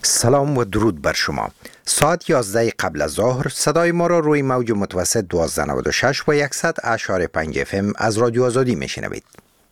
سلام و درود بر شما. ساعت 11 قبل از ظهر صدای ما را روی موج متوسط 1296 و 100.5 FM از رادیو آزادی میشنوید.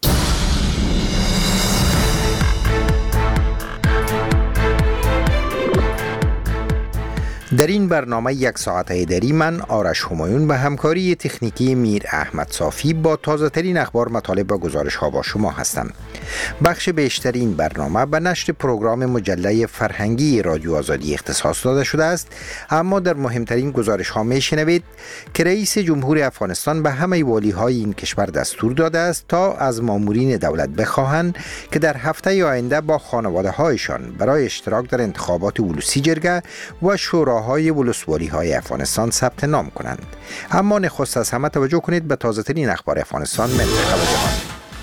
در این برنامه یک ساعت ایدری من آرش همایون به همکاری تکنیکی میر احمد صافی با تازه ترین اخبار، مطالب و گزارش ها با شما هستم. بخش بیشتر این برنامه به نشر پروگرام مجله فرهنگی رادیو آزادی اختصاص داده شده است، اما در مهمترین گزارش ها می شنوید که رئیس جمهور افغانستان به همه والی های این کشور دستور داده است تا از مامورین دولت بخواهند که در هفته آینده با خانواده هایشان برای اشتراک در انتخابات ولوسی جرگه و شوراهای ولسوالی های افغانستان ثبت نام کنند. اما نخست از همه توجه کنید به تازه ترین اخبار افغانستان، منطقه و جهان.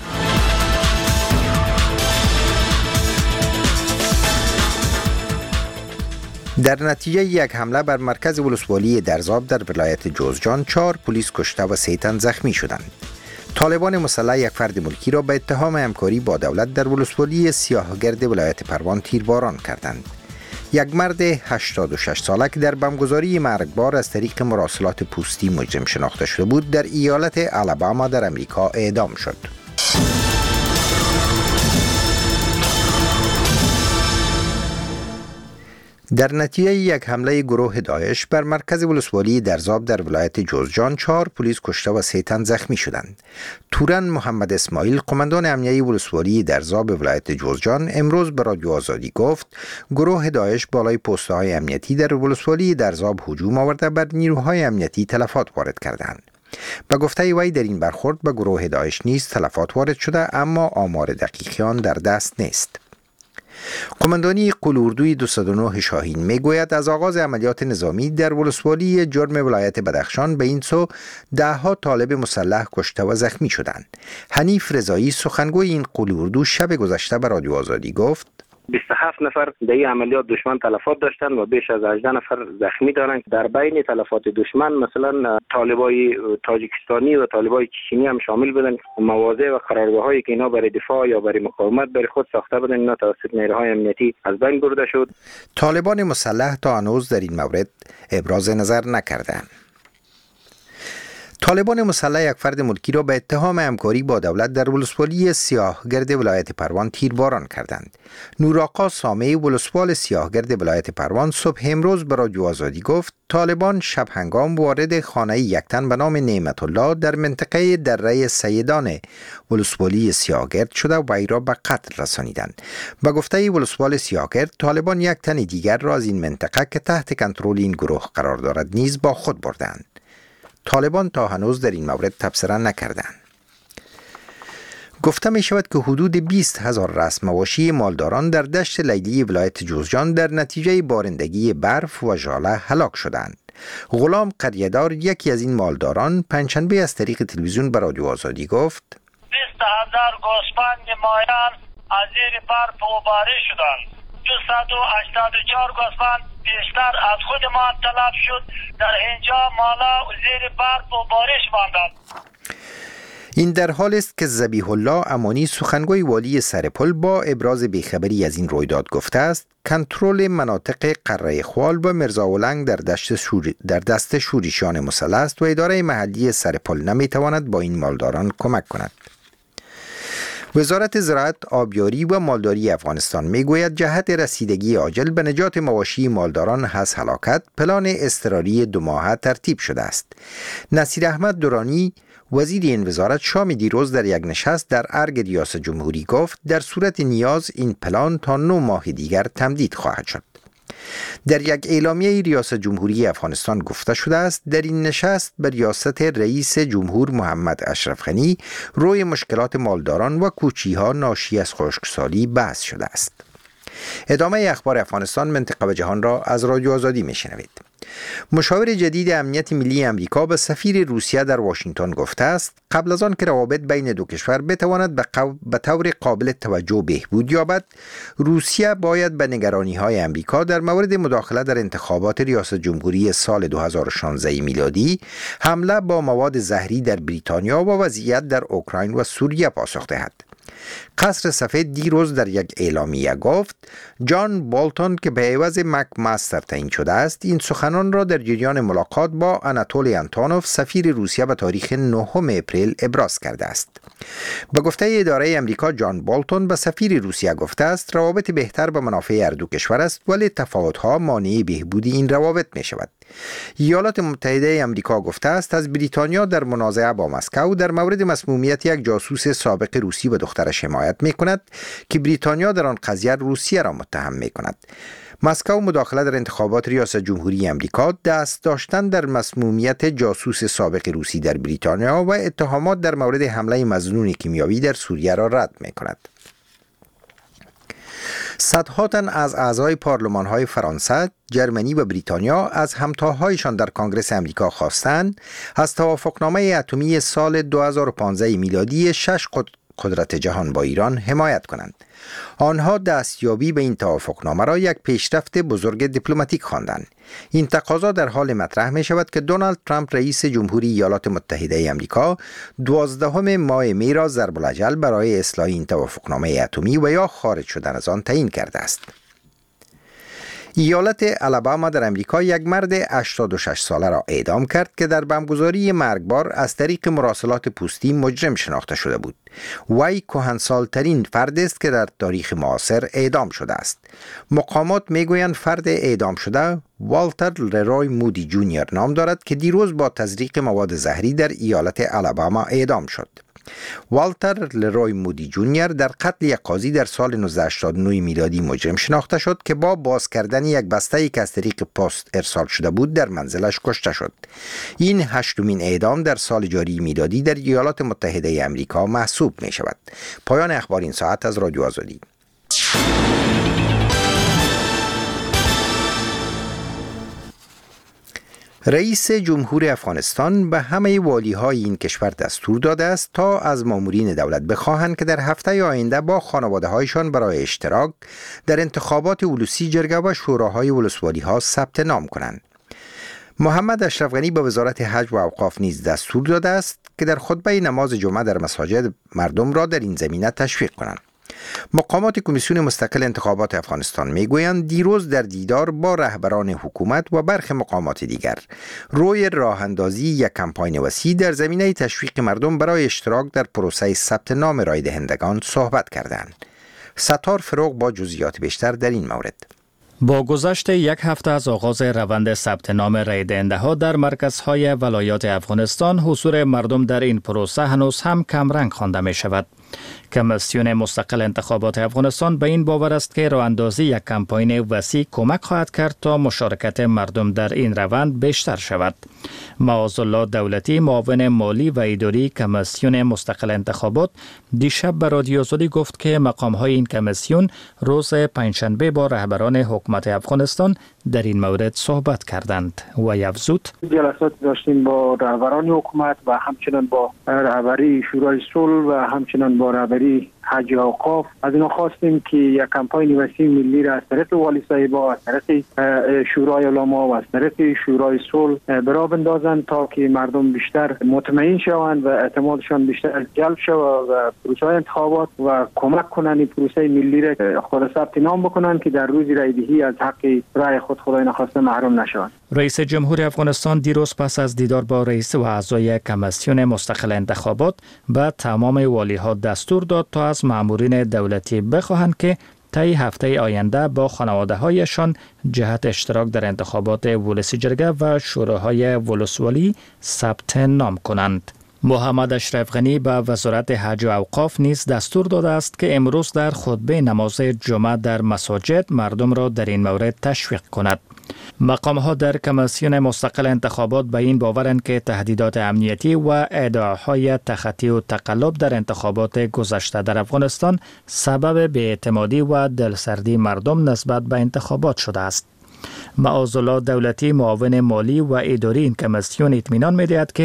در نتیجه یک حمله بر مرکز ولسوالی درزاب در ولایت جوزجان 4 پلیس کشته و 3 تن زخمی شدند. طالبان مسلح یک فرد ملکی را به اتهام همکاری با دولت در ولسوالی سیاهگرد ولایت پروان تیرباران کردند. یک مرد 86 ساله که در بمبگذاری مرگبار از طریق مراسلات پوستی مجرم شناخته شده بود در ایالت آلاباما در امریکا اعدام شد. در نتیجه یک حمله گروه داعش بر مرکز ولسوالی درزاب در ولایت جوزجان 4 پلیس کشته و 3 تن زخمی شدند. تورن محمد اسماعیل، قماندان امنیه ولسوالی درزاب ولایت جوزجان، امروز به رادیو آزادی گفت گروه داعش بالای پست‌های امنیتی در ولسوالی درزاب هجوم آورده بر نیروهای امنیتی تلفات وارد کردند. به گفته وی در این برخورد به گروه داعش نیز تلفات وارد شده، اما آمار دقیقی آن در دست نیست. قماندانی قلاردوی 209 شاهین میگوید از آغاز عملیات نظامی در ولسوالی جرم ولایت بدخشان به این سو 10 طالب مسلح کشته و زخمی شدند. حنیف رضایی، سخنگوی این قلاردو، شب گذشته به رادیو آزادی گفت 27 نفر در این عملیات دشمن تلفات داشتن و بیش از 18 نفر زخمی دارند. در بین تلفات دشمن مثلا طالبای تاجیکستانی و طالبای چچنی هم شامل بودن. مواضع و قرارگاهایی که اینا برای دفاع یا برای مقاومت برای خود ساخته بودن، اینا توسط نیروهای امنیتی از بین برده شد. طالبان مسلح تا هنوز در این مورد ابراز نظر نکردند. طالبان مسلح یک فرد ملکی را به اتهام همکاری با دولت در ولسوالی سیاهگرد ولایت پروان تیرباران کردند. نورآقا سامعی، ولسوال سیاهگرد ولایت پروان، صبح امروز به رادیو آزادی گفت طالبان شب هنگام وارد خانه یک تن به نام نعمت الله در منطقه دره سیدان ولسوالی سیاهگرد شده و وی را به قتل رسانیدند. به گفته ولسوال سیاهگرد، طالبان یک تن دیگر را از این منطقه که تحت کنترل این گروه قرار دارد نیز با خود بردند. طالبان تا هنوز در این مورد تبصره نکردند. گفته می شود که حدود 20,000 رأس مواشی مالداران در دشت لیلی ولایت جوزجان در نتیجه بارندگی برف و ژاله هلاک شدند. غلام قریه‌دار، یکی از این مالداران، پنجشنبه از طریق تلویزیون به رادیو آزادی گفت 20,000 گوسفند مایان از زیر برف و بارش شدند. 284 گوسفند بیشتر از خودمان تلف شد. در اینجا مالا زیر برف و بارش ماندند. این در حال است که ذبیح الله امانی، سخنگوی والی سرپل، با ابراز بیخبری از این رویداد گفته است کنترل مناطق قره خوال و مرزاولنگ در دست شورشیان مسلح است و اداره محلی سرپل نمیتواند با این مالداران کمک کند. وزارت زراعت، آبیاری و مالداری افغانستان میگوید جهت رسیدگی عاجل به نجات مواشی مالداران از هلاکت پلان اضطراری 2 ماهه ترتیب شده است. نصیر احمد درانی، وزیر این وزارت، شام دیروز در یک نشست در ارگ ریاست جمهوری گفت در صورت نیاز این پلان تا 9 ماه دیگر تمدید خواهد شد. در یک اعلامیه ریاست جمهوری افغانستان گفته شده است در این نشست به ریاست رئیس جمهور محمد اشرف غنی روی مشکلات مالداران و کوچی‌ها ناشی از خشکسالی بحث شده است. ادامه اخبار افغانستان، منطقه و جهان را از رادیو آزادی میشنوید. مشاور جدید امنیت ملی امریکا به سفیر روسیه در واشنگتن گفته است قبل از آن که روابط بین دو کشور بتواند به طور قابل توجه بهبود یابد، روسیه باید به نگرانی‌های امریکا در مورد مداخله در انتخابات ریاست جمهوری سال 2016 میلادی، حمله با مواد زهری در بریتانیا و وضعیت در اوکراین و سوریه پاسخ دهد. قصر سفید دیروز در یک اعلامیه گفت جان بولتون که به عوض مک ماستر تعیین شده است این سخنان را در جریان ملاقات با آناتولی آنتونوف سفیر روسیه به تاریخ 9 اپریل ابراز کرده است. به گفته اداره امریکا جان بولتون به سفیر روسیه گفته است روابط بهتر به منافع هر دو کشور است ولی تفاوت‌ها مانع بهبود این روابط می شود. ایالات متحده امریکا گفته است از بریتانیا در منازعه با مسکو در مورد مسمومیت یک جاسوس سابق روسی به دخترش حمایت می کند که بریتانیا در آن قضیه روسیه را متهم می کند. مسکو مداخله در انتخابات ریاست جمهوری امریکا، دست داشتن در مسمومیت جاسوس سابق روسی در بریتانیا و اتهامات در مورد حمله مظنون کیمیاوی در سوریه را رد می کند. صدها تن از اعضای پارلمان‌های فرانسه، جرمنی و بریتانیا از همتاهایشان در کنگره امریکا خواستند از توافقنامه اتمی سال 2015 میلادی 6 قدرت جهان با ایران حمایت کنند. آنها دستیابی به این توافقنامه را یک پیشرفت بزرگ دیپلماتیک خواندند. این تقاضا در حال مطرح می شود که دونالد ترامپ رئیس جمهوری ایالات متحده آمریکا 12 ماه می را ضرب الاجل برای اصلاح این توافقنامه اتمی و یا خارج شدن از آن تعیین کرده است. ایالت آلاباما در امریکا یک مرد 86 ساله را اعدام کرد که در بمبگذاری مرگبار از طریق مراسلات پوستی مجرم شناخته شده بود. وی کهنسالترین فرد است که در تاریخ معاصر اعدام شده است. مقامات میگویند فرد اعدام شده والتر لروی مودی جونیور نام دارد که دیروز با تزریق مواد زهری در ایالت آلاباما اعدام شد. والتر لروی مودی جونیور در قتل یک قاضی در سال 1989 میلادی مجرم شناخته شد که با باز کردن یک بسته‌ای که از طریق پست ارسال شده بود در منزلش کشته شد. این 8مین اعدام در سال جاری میلادی در ایالات متحده آمریکا محسوب می شود. پایان اخبار این ساعت از رادیو آزادی. رئیس جمهور افغانستان به همه والی‌های این کشور دستور داده است تا از مامورین دولت بخواهند که در هفته آینده با خانواده‌هایشان برای اشتراک در انتخابات ولوسی جرگه و شوراهای ولسوالی‌ها ثبت نام کنند. محمد اشرف غنی به وزارت حج و اوقاف نیز دستور داده است که در خطبه نماز جمعه در مساجد مردم را در این زمینه تشویق کنند. مقامات کمیسیون مستقل انتخابات افغانستان میگویند دیروز در دیدار با رهبران حکومت و برخی مقامات دیگر روی راه اندازی یک کمپاین وسیع در زمینه تشویق مردم برای اشتراک در پروسه ثبت نام رای دهندگان صحبت کردند. ستار فروغ با جزئیات بیشتر در این مورد. با گذشت یک هفته از آغاز روند ثبت نام رای دهنده‌ها در مرکزهای ولایات افغانستان، حضور مردم در این پروسه هنوز هم کمرنگ خوانده می شود. کمیسیون مستقل انتخابات افغانستان به این باور است که راه اندازی یک کمپاین وسیع کمک خواهد کرد تا مشارکت مردم در این روند بیشتر شود. معاذالله دولتی، معاون مالی و اداری کمیسیون مستقل انتخابات، دیشب به رادیو آزادی گفت که مقام‌های این کمیسیون روز پنجشنبه با رهبران حکومت افغانستان در این مورد صحبت کردند و افزود: جلسات داشتیم با رهبران حکومت و همچنان با رهبری شورای صلح و همچنان با رهبری حج و اوقاف. از اینا خواستیم که یک کمپاین وسیع ملی را از طرف والی صاحبا، از طرف شورای علما و از طرف شورای صلح برای بندازند تا که مردم بیشتر مطمئن شوند و اعتمادشان بیشتر جلب شود و پروسه انتخابات و کمک کنند پروسه ملی را خود ثبت نام بکنند که در روز رای دهی از حق رای خود خدای نخواسته محروم نشوند. رئیس جمهور افغانستان دیروز پس از دیدار با رئیس و اعضای کمیسیون مستقل انتخابات به تمام والی‌ها دستور داد تا از مامورین دولتی بخواهند که طی هفته آینده با خانواده‌هایشان جهت اشتراک در انتخابات ولسی جرگه و شوراهای ولسوالی ثبت نام کنند. محمد اشرف غنی به وزارت حج و اوقاف نیز دستور داده است که امروز در خطبه نماز جمعه در مساجد مردم را در این مورد تشویق کند. مقام‌ها در کمیسیون مستقل انتخابات به این باورند که تهدیدات امنیتی و ادعاهای تخطی و تقلب در انتخابات گذشته در افغانستان سبب بی‌اعتمادی و دلسردی مردم نسبت به انتخابات شده است. معاذالله دولتی، معاون مالی و اداری این کمیسیون اطمینان می‌دهد که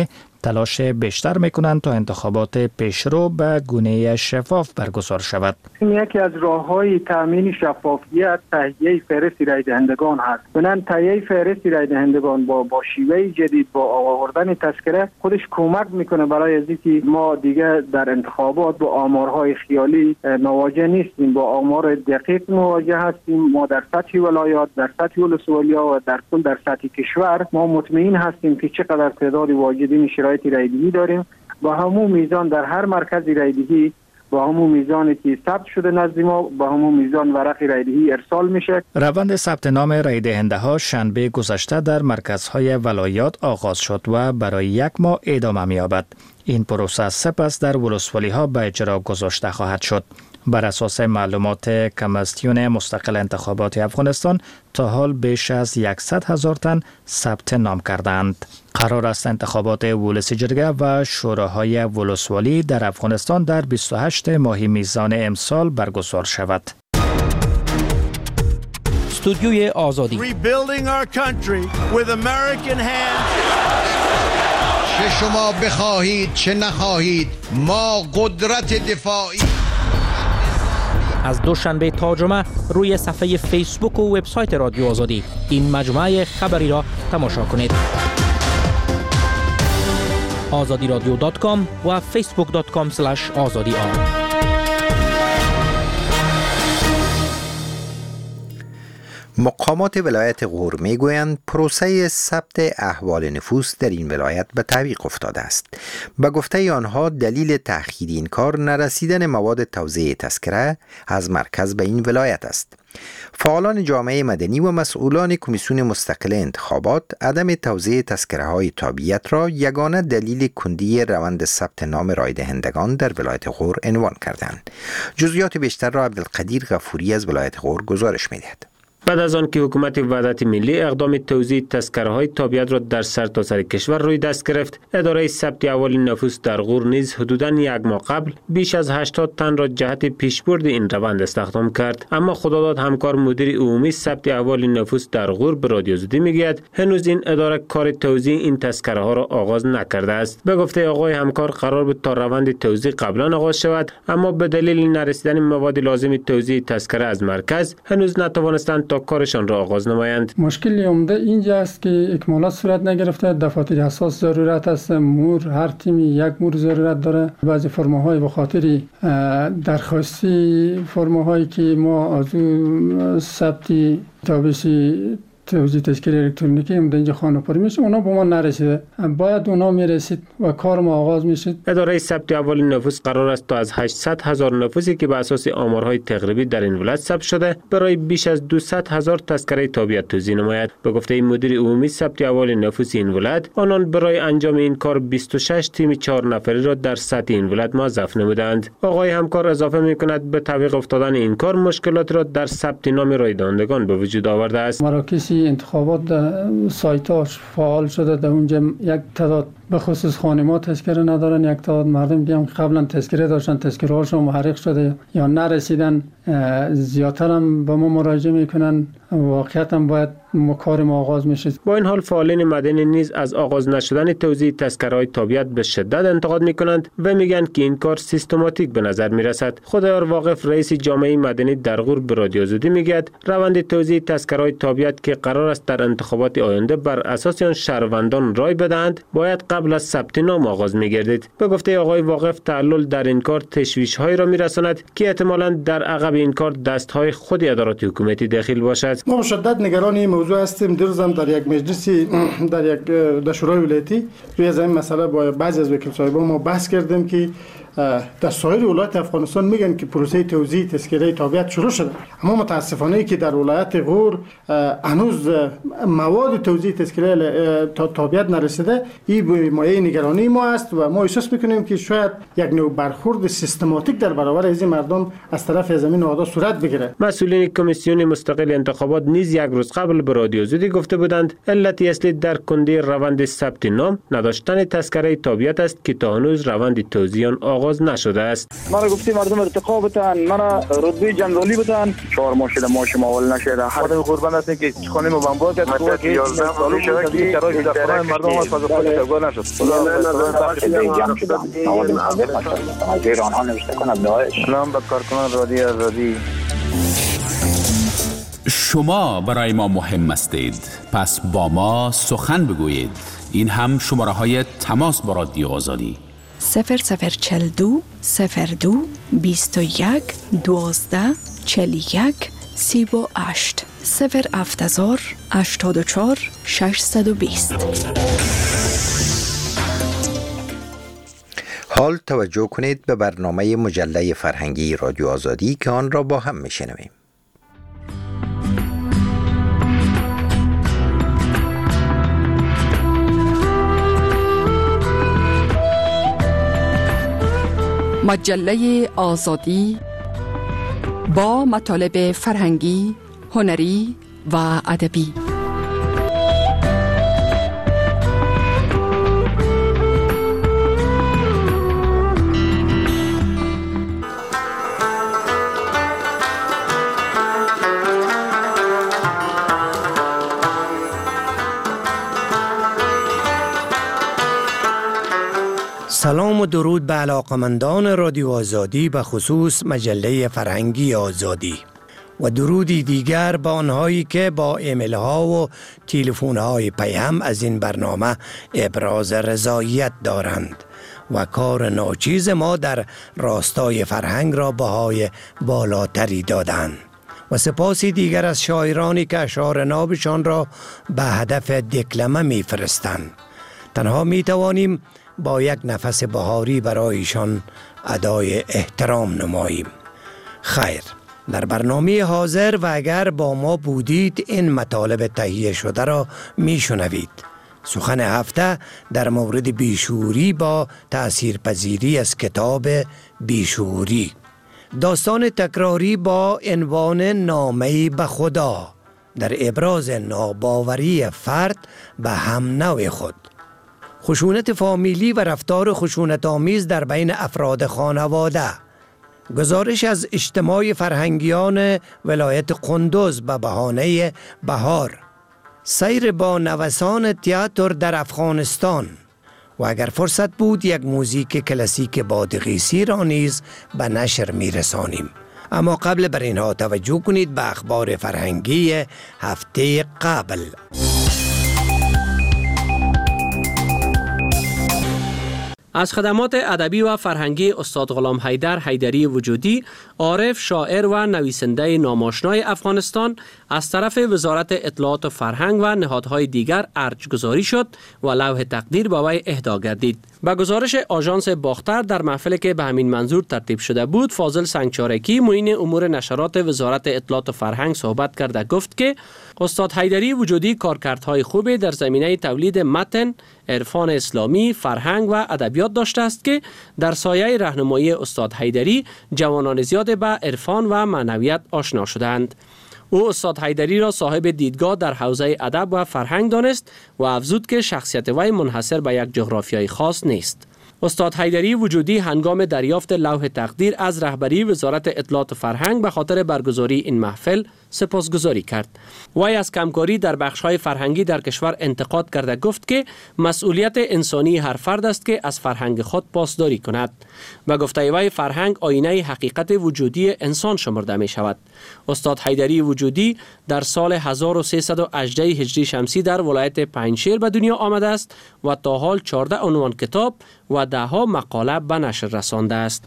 تلاش بیشتر میکنند تا انتخابات پیشرو به گونه شفاف برگزار شود. یکی از راه‌های تامین شفافیت تهیه فهرست رای دهندگان هست. بنابراین تهیه فهرست رای دهندگان با شیوه جدید با آوردن تذکره خودش کمک میکنه برای از اینکه ما دیگه در انتخابات با آمارهای خیالی مواجه نیستیم، با آمار دقیق مواجه هستیم. ما در سطح ولایات، در سطح ولسوالی‌ها و در کل در سطح کشور ما مطمئن هستیم که چقدر تعداد واجدین شرایط رایدهی داریم. با همون میزان در هر مرکز رایدهی با همون میزانی که ثبت شده نزد ما با همون میزان ورق رایدهی ارسال میشه. روند ثبت نام رای دهنده ها شنبه گذشته در مرکزهای ولایات آغاز شد و برای 1 ماه ادامه می‌یابد. این پروسه سپس در ولسوالی ها به اجرا گذاشته خواهد شد. بر اساس معلومات کمیسیون مستقل انتخابات افغانستان تا حال بیش از 100,000 تن ثبت نام کردند. قرار است انتخابات ولسی جرگه و شوراهای ولسوالی در افغانستان در 28 ماه میزان امسال برگزار شود. استودیوی آزادی چه شما بخواهید چه نخواهید ما قدرت دفاعی. از دوشنبه تا جمعه روی صفحه فیسبوک و وبسایت رادیو آزادی این مجموعه خبری را تماشا کنید. azadiradio.com و facebook.com/azadi. مقامات ولایت غور میگویند پروسه ثبت احوال نفوس در این ولایت به تعویق افتاده است. به گفته آنها دلیل تأخیر این کار نرسیدن مواد توزیع تذکره از مرکز به این ولایت است. فعالان جامعه مدنی و مسئولان کمیسیون مستقل انتخابات عدم توزیع تذکره های تابعیت را یگانه دلیل کندی روند ثبت نام رای دهندگان در ولایت غور عنوان کردند. جزئیات بیشتر را عبدالقدیر غفوری از ولایت غور گزارش می‌دهد. بعد از آن که حکومت وحدت ملی اقدام توزیع تذکره‌های تابعیت را در سرتاسر کشور روی دست گرفت، اداره ثبت احوال نفوس در غور نیز حدوداً 1 ماه قبل بیش از 80 تن را جهت پیشبرد این روند استخدام کرد. اما خداداد همکار مدیر عمومی ثبت احوال نفوس در غور به رادیو آزادی میگوید هنوز این اداره کار توزیع این تذکره‌ها را آغاز نکرده است. به گفته آقای همکار قرار بود تا روند توزیع قبلا آغاز شود، اما به دلیل نرسیدن مواد لازم توزیع تذکره از مرکز هنوز نتوانستند تا کارشان را آغاز نمایند. مشکل عمده اینجا است که اکمالات صورت نگرفته. دفاتر حساس ضرورت است. هر تیمی 1 مور ضرورت داره. بعضی فرماهای به خاطر درخواستی فرماهایی که ما از ثبت تابعی توزیع تذکره الکترونیکی هم در اینجا خانه‌پری میشه، اونا به ما نرسیده. باید اونا میرسید و کار ما آغاز میشد. اداره ثبت احوال نفوس قرار است تا از 800,000 نفوسی که به اساس آمارهای تقریبی در این ولایت ثبت شده برای بیش از 200,000 تذکره تابعیت توزیع نماید. به گفته مدیر عمومی ثبت احوال نفوس این ولایت، آنان برای انجام این کار 26 تیم 4 نفره را در سطح این ولایت موظف نمودند. آقای همکار اضافه میکند به تعویق افتادن این کار مشکلات را در ثبت نام رای دهندگان به وجود آورده است. مراکز انتخابات سایتاش فعال شده. در اونجا یک تعداد به خصوص خانم‌ها تذکره ندارن، یک تعداد مردم دیگه هم قبلا تذکره داشتن، تذکره هاشون محرک شده یا نرسیدن. زیادتر هم به ما مراجعه میکنن. واقعیت هم باید کار ما آغاز میشه. با این حال فعالین مدنی نیز از آغاز نشدن توزیع تذکره‌های تابعیت به شدت انتقاد میکنند و میگن که این کار سیستماتیک به نظر میرسد. خدایار واقف رئیس جامعه مدنی در غور به رادیو آزادی میگوید روند توزیع تذکره‌های تابعیت که قرار است در انتخابات آینده بر اساس آن شهروندان رای بدهند باید قبل از ثبت نام آغاز میگردید. به گفته آقای واقف تعلل در این کار تشویش‌هایی را میرساند که احتمالاً در عقب این کار دست‌های خود ادارات حکومتی داخل باشد. ما شدت نگران این موضوع هستیم. دیروزم در یک مجلسی در شورای ولایتی روی این مسئله با بعضی از وکیل صاحبان ما بحث کردیم که در سایر ولایت افغانستان میگن که پروسه توزیع تذکره تابعیت شروع شده، اما متاسفانه که در ولایت غور هنوز مواد توزیع تذکره تابعیت نرسیده. این مایه نگرانی ما است و ما احساس میکنیم که شاید یک نوع برخورد سیستماتیک در برابر از این مردم از طرف از این نهادها صورت بگیره. مسئولین کمیسیون مستقل انتخابات نیز 1 روز قبل به رادیو آزادی گفته بودند علت اصلی در کندی روند ثبت نام نداشتن تذکره تابعیت است که تا هنوز روند توزیع آغاز آغاز نشده است. من گفتی مردم ارتقا بتن، من رتبه جنرالی بتن، 4 ماه شده ماشم اول نشده. خودم قربان هستم که خانم بمبار کرد که 11 سال شده که شرایط در خانه مردم از خود افغان نشد. سلام به کارکنان رادیو آزادی. شما برای ما مهم هستید، پس با ما سخن بگویید. این هم شماره های تماس با رادیو آزادی 0042 02 21 12 41 38 070 84 620. حال توجه کنید به برنامه مجله فرهنگی رادیو آزادی که آن را با هم میشنویم. مجله آزادی با مطالب فرهنگی، هنری و ادبی. سلام و درود به علاقمندان رادیو آزادی، به خصوص مجله فرهنگی آزادی، و درودی دیگر به آنهایی که با ایمیل ها و تلفن های پیام از این برنامه ابراز رضایت دارند و کار ناچیز ما در راستای فرهنگ را بهای بالاتری دادند. و سپاسی دیگر از شاعرانی که اشعار نابشان را به هدف دکلمه می فرستند. تنها می توانیم با یک نفس بهاری برایشان ادای احترام نماییم. خیر، در برنامه حاضر و اگر با ما بودید این مطالب تهیه شده را می شنوید. سخن هفته در مورد بیشعوری با تأثیرپذیری از کتاب بیشعوری. داستان تکراری با عنوان نامه‌ای به خدا در ابراز ناباوری فرد به هم نوع خود. خشونت فامیلی و رفتار خشونت آمیز در بین افراد خانواده. گزارش از اجتماع فرهنگیان ولایت قندوز به بهانه بهار. سیر با نوسان تئاتر در افغانستان. و اگر فرصت بود یک موزیک کلاسیک بادغیسی را نیز به نشر می رسانیم. اما قبل بر اینها توجه کنید به اخبار فرهنگی هفته قبل. از خدمات ادبی و فرهنگی استاد غلام حیدر حیدری وجودی، عارف، شاعر و نویسنده ناماشنای افغانستان، از طرف وزارت اطلاعات و فرهنگ و نهادهای دیگر ارج‌گذاری شد و لوح تقدیر به وی اهدا گردید. با گزارش آژانس باختر در محفلی که به همین منظور ترتیب شده بود، فاضل سنگچارکی معین امور نشرات وزارت اطلاعات و فرهنگ صحبت کرده گفت که استاد حیدری وجودی کارکردهای خوبی در زمینه تولید متن، عرفان اسلامی، فرهنگ و ادبیات داشته است که در سایه راهنمایی استاد حیدری جوانان زیاد به عرفان و معنویت آشنا شدند. او استاد حیدری را صاحب دیدگاه در حوزه ادب و فرهنگ دانست و افزود که شخصیت وی منحصر به یک جغرافیای خاص نیست. استاد حیدری وجودی هنگام دریافت لوح تقدیر از رهبری وزارت اطلاعات و فرهنگ به خاطر برگزاری این محفل سپاسگزاری کرد. وی از کمکاری در بخش‌های فرهنگی در کشور انتقاد کرده گفت که مسئولیت انسانی هر فرد است که از فرهنگ خود پاسداری کند. به گفته وی فرهنگ آینه حقیقت وجودی انسان شمرده می شود. استاد حیدری وجودی در سال 1318 هجری شمسی در ولایت پنجشیر به دنیا آمده است و تا حال 14 عنوان کتاب و 10 مقاله به نشر رسانده است.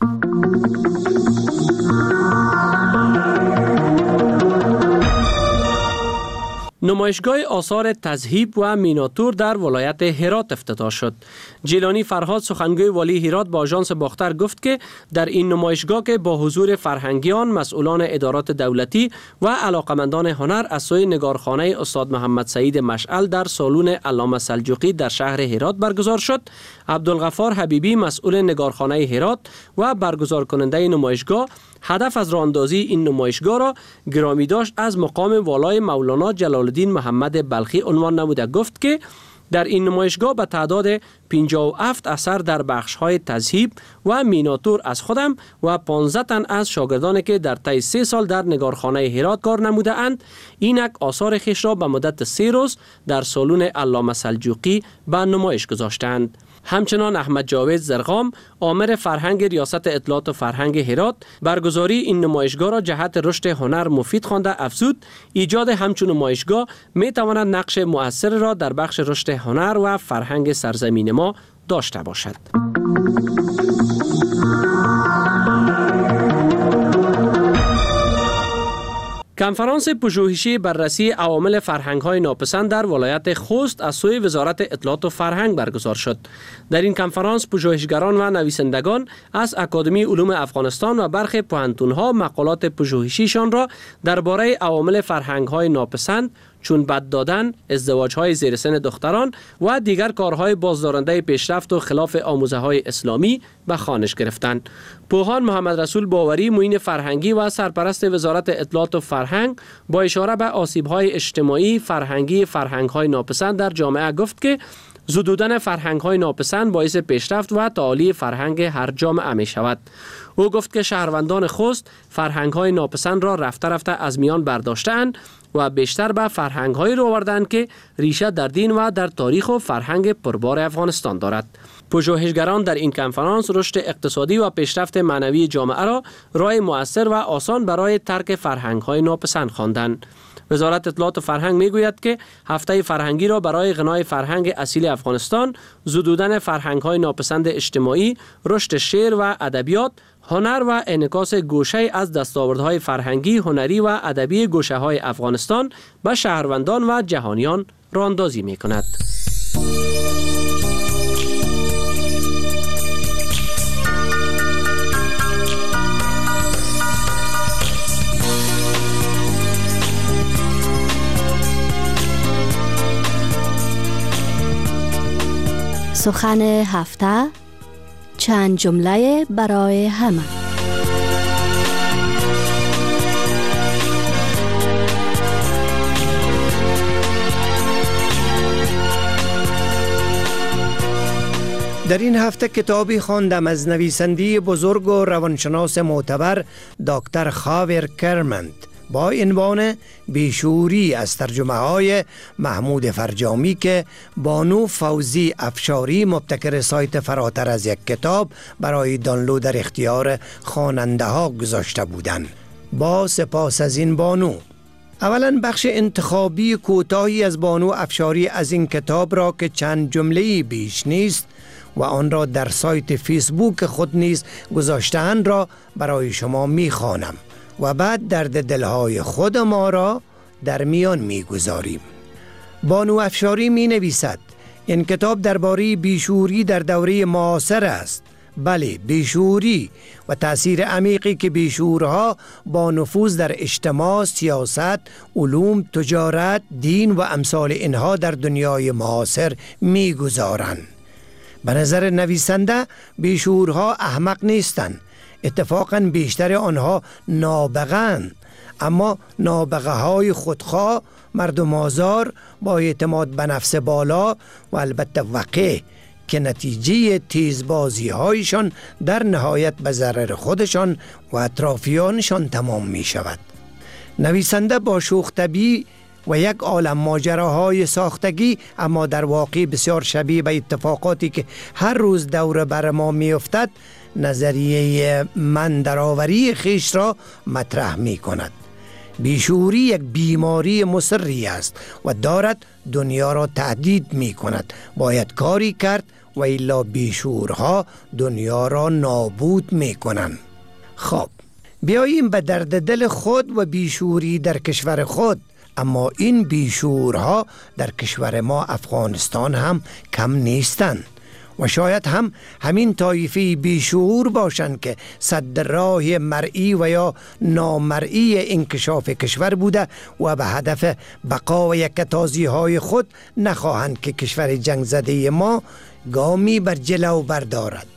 نمایشگاه آثار تذهیب و میناتور در ولایت هرات افتتاح شد. جیلانی فرهاد سخنگوی والی هرات با آژانس باختر گفت که در این نمایشگاه که با حضور فرهنگیان، مسئولان ادارات دولتی و علاقمندان هنر از سوی نگارخانه استاد محمد سعید مشعل در سالن علامه سلجوقی در شهر هرات برگزار شد، عبدالغفار حبیبی مسئول نگارخانه هرات و برگزار کننده نمایشگاه هدف از راهاندازی این نمایشگاه را گرامی داشت از مقام والای مولانا جلال الدین محمد بلخی عنوان نموده گفت که در این نمایشگاه به تعداد 57 اثر در بخش‌های تذهیب و مینیاتور از خودم و 15 تن از شاگردانی که در طی 3 سال در نگارخانه هرات کار نموده اند، اینک آثار خویش را به مدت 3 روز در سالن علامه سلجوقی به نمایش گذاشتند. همچنان احمد جاوید زرقام، آمر فرهنگ ریاست اطلاعات و فرهنگ هرات، برگزاری این نمایشگاه را جهت رشد هنر مفید خوانده افزود ایجاد همچون نمایشگاه می تواند نقش مؤثر را در بخش رشد هنر و فرهنگ سرزمین ما داشته باشد. کنفرانس پژوهشی بررسی عوامل فرهنگ‌های ناپسند در ولایت خوست از سوی وزارت اطلاعات و فرهنگ برگزار شد. در این کنفرانس پژوهشگران و نویسندگان از اکادمی علوم افغانستان و برخی پوهنتون‌ها مقالات پژوهشیشان را درباره عوامل فرهنگ‌های ناپسند چون بد دادن، ازدواج‌های زیر سن دختران و دیگر کارهای بازدارنده پیشرفت و خلاف آموزه‌های اسلامی به خوانش گرفتند. پوهان محمد رسول باوری، معین فرهنگی و سرپرست وزارت اطلاعات و فرهنگ، با اشاره به آسیب‌های اجتماعی فرهنگی فرهنگ‌های ناپسند در جامعه گفت که زدودن فرهنگ‌های ناپسند باعث پیشرفت و تعالی فرهنگ هر جامعه می شود. او گفت که شهروندان خوست فرهنگ‌های ناپسند را رفته رفته از میان برداشته‌اند و بیشتر به فرهنگ‌هایی رو آوردند که ریشه در دین و در تاریخ و فرهنگ پربار افغانستان دارد. پژوهشگران در این کنفرانس رشد اقتصادی و پیشرفت معنوی جامعه را راه مؤثر و آسان برای ترک فرهنگ‌های ناپسند خواندند. وزارت اطلاعات و فرهنگ میگوید که هفته فرهنگی را برای غنای فرهنگ اصیل افغانستان، زدودن فرهنگ‌های ناپسند اجتماعی، رشد شعر و ادبیات، هنر و انعکاس گوشه از دستاوردهای فرهنگی، هنری و ادبی گوشه‌های افغانستان به شهروندان و جهانیان راهاندازی می‌کند. سخن هفته، چند جمله برای همه. در این هفته کتابی خواندم از نویسنده بزرگ و روانشناس معتبر دکتر خاور کرمند با عنوان بیشعوری از ترجمه های محمود فرجامی که بانو فوزی افشاری مبتکر سایت فراتر از یک کتاب برای دانلود در اختیار خواننده ها گذاشته بودند. با سپاس از این بانو. اولا بخش انتخابی کوتاهی از بانو افشاری از این کتاب را که چند جمله‌ای بیش نیست و آن را در سایت فیسبوک خود نیز گذاشته‌اند را برای شما می‌خوانم و بعد درد دلهای خود ما را در میان می‌گذاریم. بانو افشاری می‌نویسد این کتاب درباره بیشعوری در دوره معاصر است. بله، بیشعوری و تأثیر عمیقی که بیشعورها با نفوذ در اجتماع، سیاست، علوم، تجارت، دین و امثال اینها در دنیای معاصر می‌گذارند. به نظر نویسنده بیشعورها احمق نیستند. اتفاقاً بیشتر آنها نابغه‌اند، اما نابغه های خودخواه، مردم آزار، با اعتماد به نفس بالا و البته وقیح که نتیجه تیزبازی هایشان در نهایت به ضرر خودشان و اطرافیانشان تمام می شود. نویسنده با شوخ طبعی و یک عالم ماجراهای ساختگی اما در واقع بسیار شبیه به اتفاقاتی که هر روز دور بر ما می افتد نظریه من درآوری خیش را مطرح می کند. بیشعوری یک بیماری مصری است و دارد دنیا را تهدید می کند. باید کاری کرد و الا بیشعورها دنیا را نابود می کنند. خب بیاییم به درد دل خود و بیشعوری در کشور خود. اما این بیشعورها در کشور ما افغانستان هم کم نیستند و شاید هم همین طایفه بیشعور باشند که صد راه مرئی و یا نامرئی انکشاف کشور بوده و به هدف بقا و یکتازی های خود نخواهند که کشور جنگ زده ما گامی بر جلو بردارد.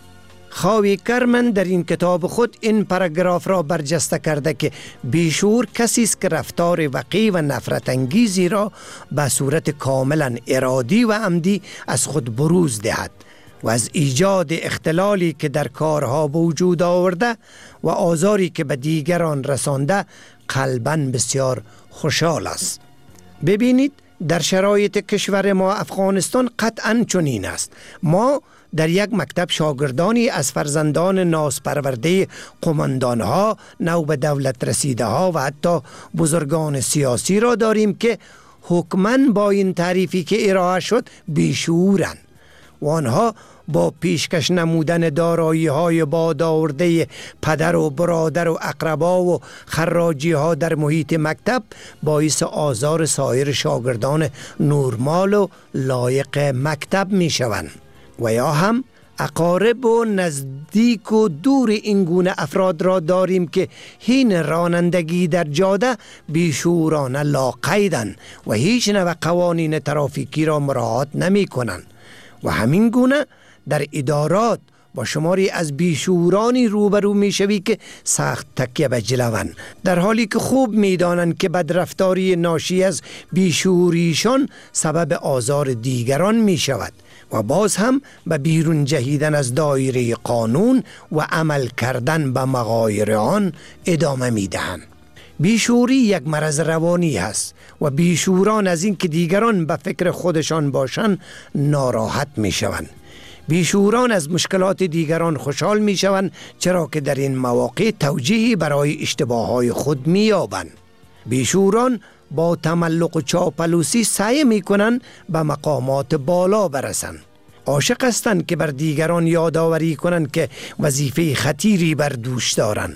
خاوی کرمن در این کتاب خود این پاراگراف را برجسته کرده که بیشعور کسی است که رفتار وقیح و نفرت انگیزی را به صورت کاملا ارادی و عمدی از خود بروز دهد و از ایجاد اختلالی که در کارها به وجود آورده و آزاری که به دیگران رسانده قلباً بسیار خوشحال است. ببینید در شرایط کشور ما افغانستان قطعاً چنین است. ما در یک مکتب شاگردانی از فرزندان نازپرورده قماندانها، نو به دولت رسیده ها و حتی بزرگان سیاسی را داریم که حکماً با این تعریفی که ارائه شد بیشعورند و آنها با پیشکش نمودن دارایی های بادآورده پدر و برادر و اقربا و خراجی ها در محیط مکتب باعث آزار سایر شاگردان نورمال و لایق مکتب می شوند و یا هم اقارب و نزدیک و دور این گونه افراد را داریم که حین رانندگی در جاده بیشعورانه لاقیدند و هیچ نوع قوانین ترافیکی را مراعات نمی کنند و همین گونه در ادارات با شماری از بیشعورانی روبرو می شوی که سخت تکیه به جلوند، در حالی که خوب می دانند که بدرفتاری ناشی از بیشعوریشان سبب آزار دیگران می شود و باز هم به بیرون جهیدن از دایره قانون و عمل کردن به مغایر آن ادامه می دهند. بیشعوری یک مرض روانی است و بیشعوران از این که دیگران به فکر خودشان باشند ناراحت می شوند. بیشعوران از مشکلات دیگران خوشحال می شوند چرا که در این مواقع توجیهی برای اشتباهات خود می یابند. بیشعوران با تملق و چاپلوسی سعی می کنند به مقامات بالا برسند. عاشق هستند که بر دیگران یادآوری کنند که وظیفه خطیری بر دوش دارند.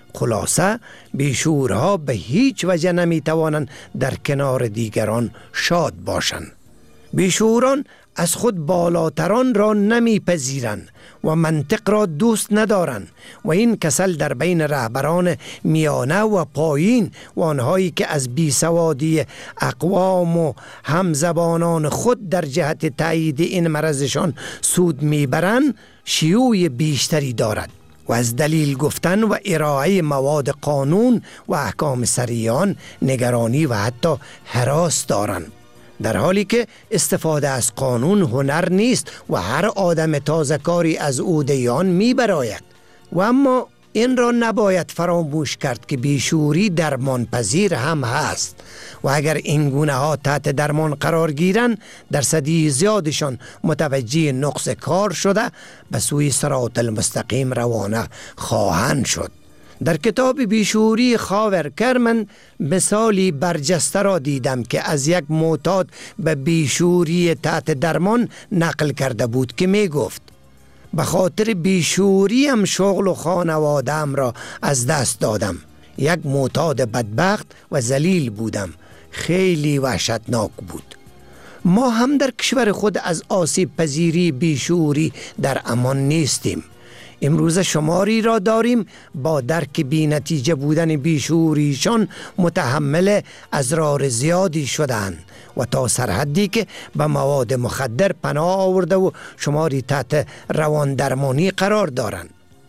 خلاصه بیشعورها به هیچ وجه نمی توانند در کنار دیگران شاد باشند. بیشعوران از خود بالاتران را نمیپذیرند و منطق را دوست ندارند و این کسل در بین رهبران میانه و پایین و آنهایی که از بیسوادی اقوام و همزبانان خود در جهت تایید این مرضشان سود میبرند شیوع بیشتری دارد و از دلیل گفتن و ارائه مواد قانون و احکام شرعیان نگرانی و حتی هراس دارند، در حالی که استفاده از قانون هنر نیست و هر آدم تازه‌کاری از عهده آن می‌براید. و اما این را نباید فراموش کرد که بیشعوری درمان پذیر هم هست و اگر این گونه ها تحت درمان قرار گیرند درصدی زیادشان متوجه نقص کار شده به سوی صراط المستقیم روانه خواهند شد. در کتاب بیشعوری خاور کرمن مثالی برجسته را دیدم که از یک معتاد به بیشعوری تحت درمان نقل کرده بود که می گفت به خاطر بیشعوریم شغل و خانواده‌ام را از دست دادم. یک معتاد بدبخت و ذلیل بودم. خیلی وحشتناک بود. ما هم در کشور خود از آسیب پذیری بیشعوری در امان نیستیم. امروز شماری را داریم با درک بی نتیجه بودن بیشعوریشان متحمل اضرار زیادی شدند و تا سرحدی که به مواد مخدر پناه آورده و شماری تحت روان درمانی قرار دارند.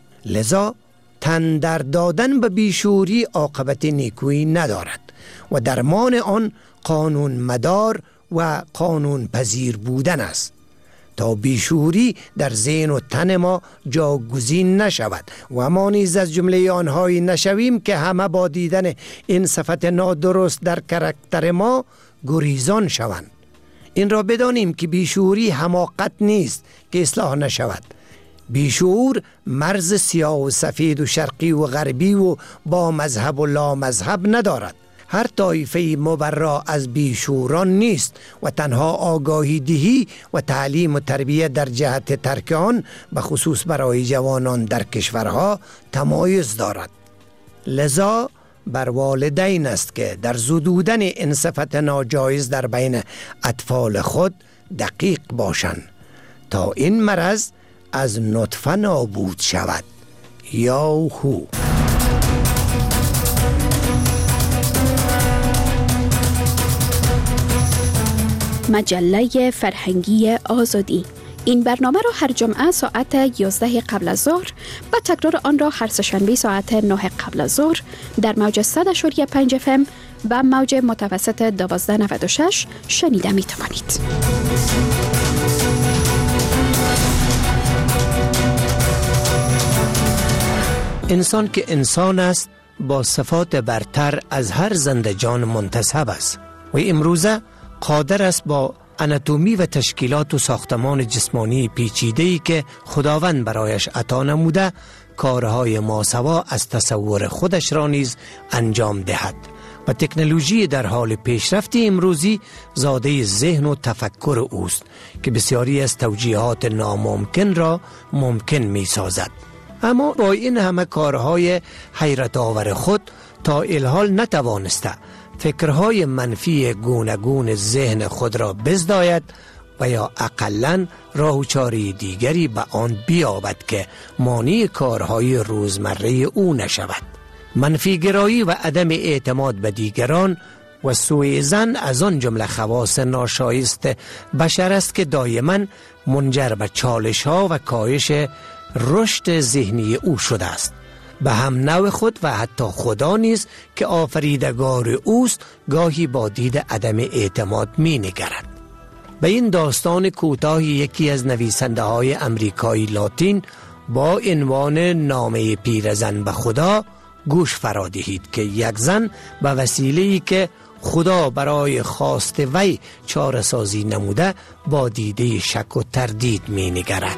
لذا تن در دادن به بیشعوری عاقبت نیکویی ندارد و درمان آن قانون مدار و قانون پذیر بودن است تا بیشعوری در ذهن و تن ما جاگزین نشود و ما نیز از جمله آنهایی نشویم که همه با دیدن این صفت نادرست در کاراکتر ما گریزان شوند. این را بدانیم که بیشعوری حماقت نیست که اصلاح نشود. بیشعور مرز سیاه و سفید و شرقی و غربی و با مذهب و لا مذهب ندارد. هر طایفه مبرا از بیشعوران نیست و تنها آگاهی دهی و تعلیم و تربیت در جهت ترک آن به خصوص برای جوانان در کشورها تمایز دارد. لذا بر والدین است که در زدودن این صفت ناجایز در بین اطفال خود دقیق باشند تا این مرض از نطفه نابود شود. یاهو. مجله فرهنگی آزادی، این برنامه را هر جمعه ساعت 11 قبل از ظهر و تکرار آن را هر سه‌شنبه ساعت 9 قبل از ظهر در موج 100.5 FM و موج متوسط 1296 شنیده می توانید. انسان که انسان است با صفات برتر از هر زنده جان منتسب است و امروزه قادر است با اناتومی و تشکیلات و ساختمان جسمانی پیچیده‌ای که خداوند برایش عطا نموده کارهای ماسوا از تصور خودش را نیز انجام دهد و تکنولوژی در حال پیشرفت امروزی زاده ذهن و تفکر اوست که بسیاری از توجیهات ناممکن را ممکن می سازد. اما با این همه کارهای حیرت آور خود تا الحال نتوانسته فکرهای منفی گوناگون ذهن خود را بزداید و یا اقلن راه و چاره دیگری به آن بیابد که مانع کارهای روزمره او نشود. منفی گرایی و عدم اعتماد به دیگران و سوء ظن از آن جمله خواص ناشایست بشر است که دائما منجر به چالش ها و کاهش رشد ذهنی او شده است. به هم نوع خود و حتی خدا نیز که آفریدگار اوست گاهی با دید عدم اعتماد می نگرد. به این داستان کوتاه یکی از نویسنده های امریکایی لاتین با عنوان نامه پیرزن به خدا گوش فرا دهید که یک زن به وسیله‌ای که خدا برای خواست وی چاره سازی نموده با دیده شک و تردید می نگرد.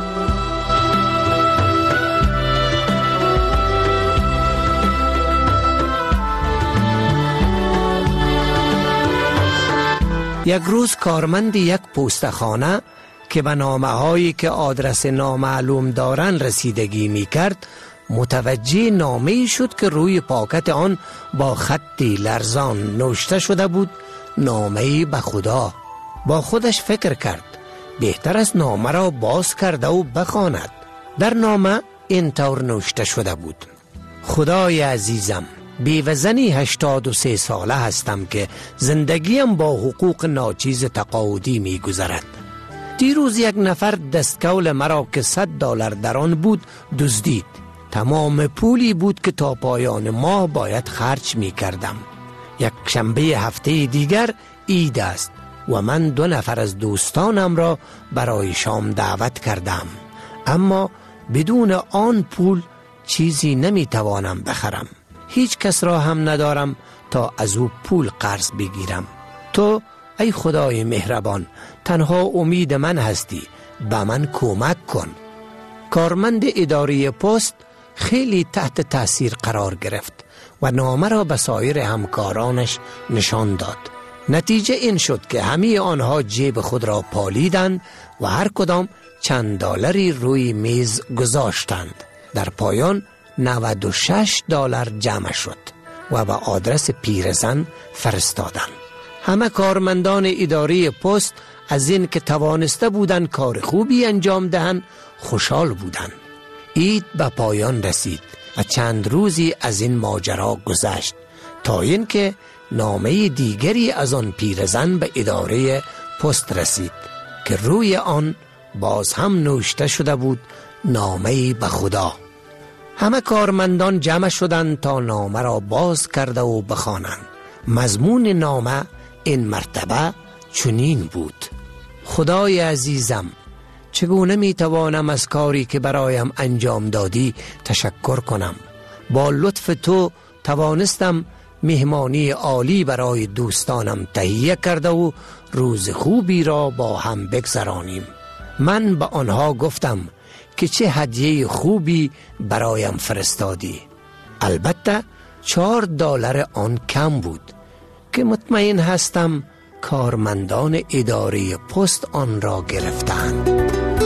یک روز کارمند یک پستخانه که به نامه هایی که آدرس نامعلوم دارند رسیدگی می کرد متوجه نامه‌ای شد که روی پاکت آن با خطی لرزان نوشته شده بود نامه‌ای به خدا. با خودش فکر کرد بهتر است نامه را باز کرده و بخواند. در نامه این طور نوشته شده بود: خدای عزیزم، بیوزنی 83 ساله هستم که زندگیم با حقوق ناچیز تقاعدی می گذرد. دیروز یک نفر دستکول مرا که $100 در آن بود دزدید. تمام پولی بود که تا پایان ماه باید خرج می کردم. یک شنبه هفته دیگر عید است و من 2 نفر از دوستانم را برای شام دعوت کردم، اما بدون آن پول چیزی نمی توانم بخرم. هیچ کس را هم ندارم تا از او پول قرض بگیرم. تو ای خدای مهربان تنها امید من هستی، به من کمک کن. کارمند اداره پست خیلی تحت تاثیر قرار گرفت و نامه را به سایر همکارانش نشان داد. نتیجه این شد که همه آنها جیب خود را پالیدند و هر کدام چند دلاری روی میز گذاشتند. در پایان $96 جمع شد و به آدرس پیرزن فرستادند. همه کارمندان اداره پست از این که توانسته بودند کار خوبی انجام دهند خوشحال بودند. عید به پایان رسید و چند روزی از این ماجرا گذشت تا اینکه نامه دیگری از آن پیرزن به اداره پست رسید که روی آن باز هم نوشته شده بود نامه به خدا. همه کارمندان جمع شدند تا نامه را باز کرده و بخوانند. مضمون نامه این مرتبه چنین بود: خدای عزیزم، چگونه می توانم از کاری که برایم انجام دادی تشکر کنم؟ با لطف تو توانستم مهمانی عالی برای دوستانم تهیه کرده و روز خوبی را با هم بگذرانیم. من به آنها گفتم که چه هدیه خوبی برایم فرستادی. البته $4 آن کم بود که مطمئن هستم کارمندان اداره پست آن را گرفتند.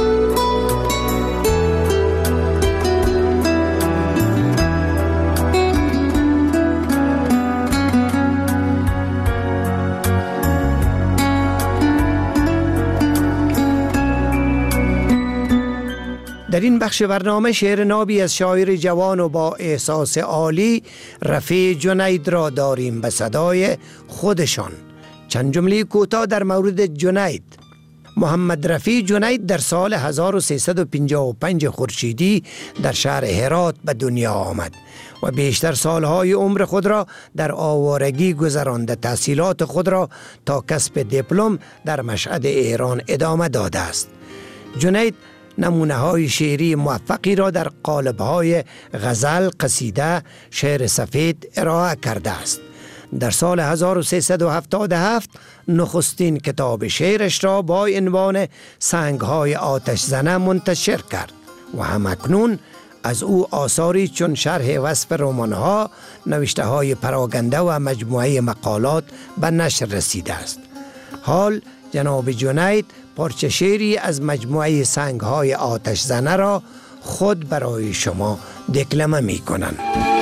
در این بخش برنامه شعر نابی از شاعر جوان و با احساس عالی رفیع جنید را داریم به صدای خودشان. چند جمله کوتاه در مورد جنید. محمد رفیع جنید در سال 1355 خورشیدی در شهر هرات به دنیا آمد و بیشتر سالهای عمر خود را در آوارگی گذرانده. تحصیلات خود را تا کسب دیپلم در مشهد ایران ادامه داده است. جنید نمونه های شعری موفقی را در قالب‌های غزل، قصیده، شعر سفید ارائه کرده است. در سال 1377 نخستین کتاب شعرش را با عنوان سنگ‌های آتش زنه منتشر کرد و همکنون از او آثاری چون شرح وصف رمان‌ها، نوشته‌های پراگنده و مجموعه مقالات به نشر رسیده است. حال جناب جنید پارچه شعری از مجموعه سنگ‌های آتش زنه را خود برای شما دکلمه می‌کنند.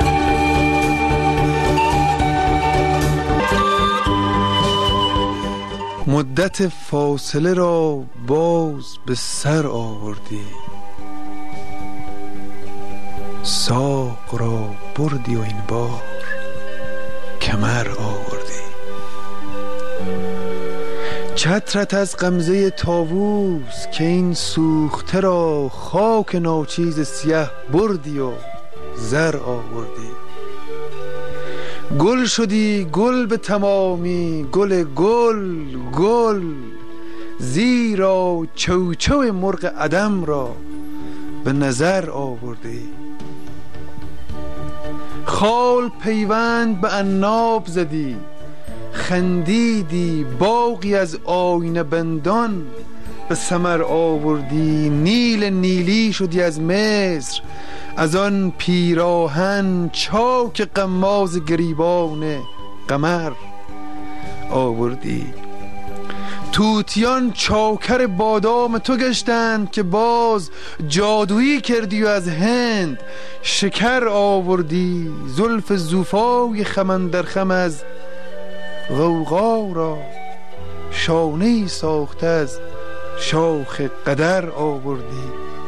مدت فاصله را باز به سر آوردی، ساق را بردی و این بار کمر آوردی. چترت از غمزه طاووس که این سوخته را خاک ناچیز سیه بردی و زر آوردی. گل شدی گل به تمامی، گل گل گل، زیرا چوچو مرغ عدم را به نظر آوردی. خال پیوند به عناب زدی، خندیدی باغی از آینه بندان به ثمر آوردی. نیل نیلی شدی از مصر، از آن پیراهن چاک قماز گریبان قمر آوردی. توتیان چاکر بادام تو گشتند که باز جادویی کردی و از هند شکر آوردی. زلف زوفای خم در خم از غوغا را شانه‌ای ساخته از شاخ قدر آوردی.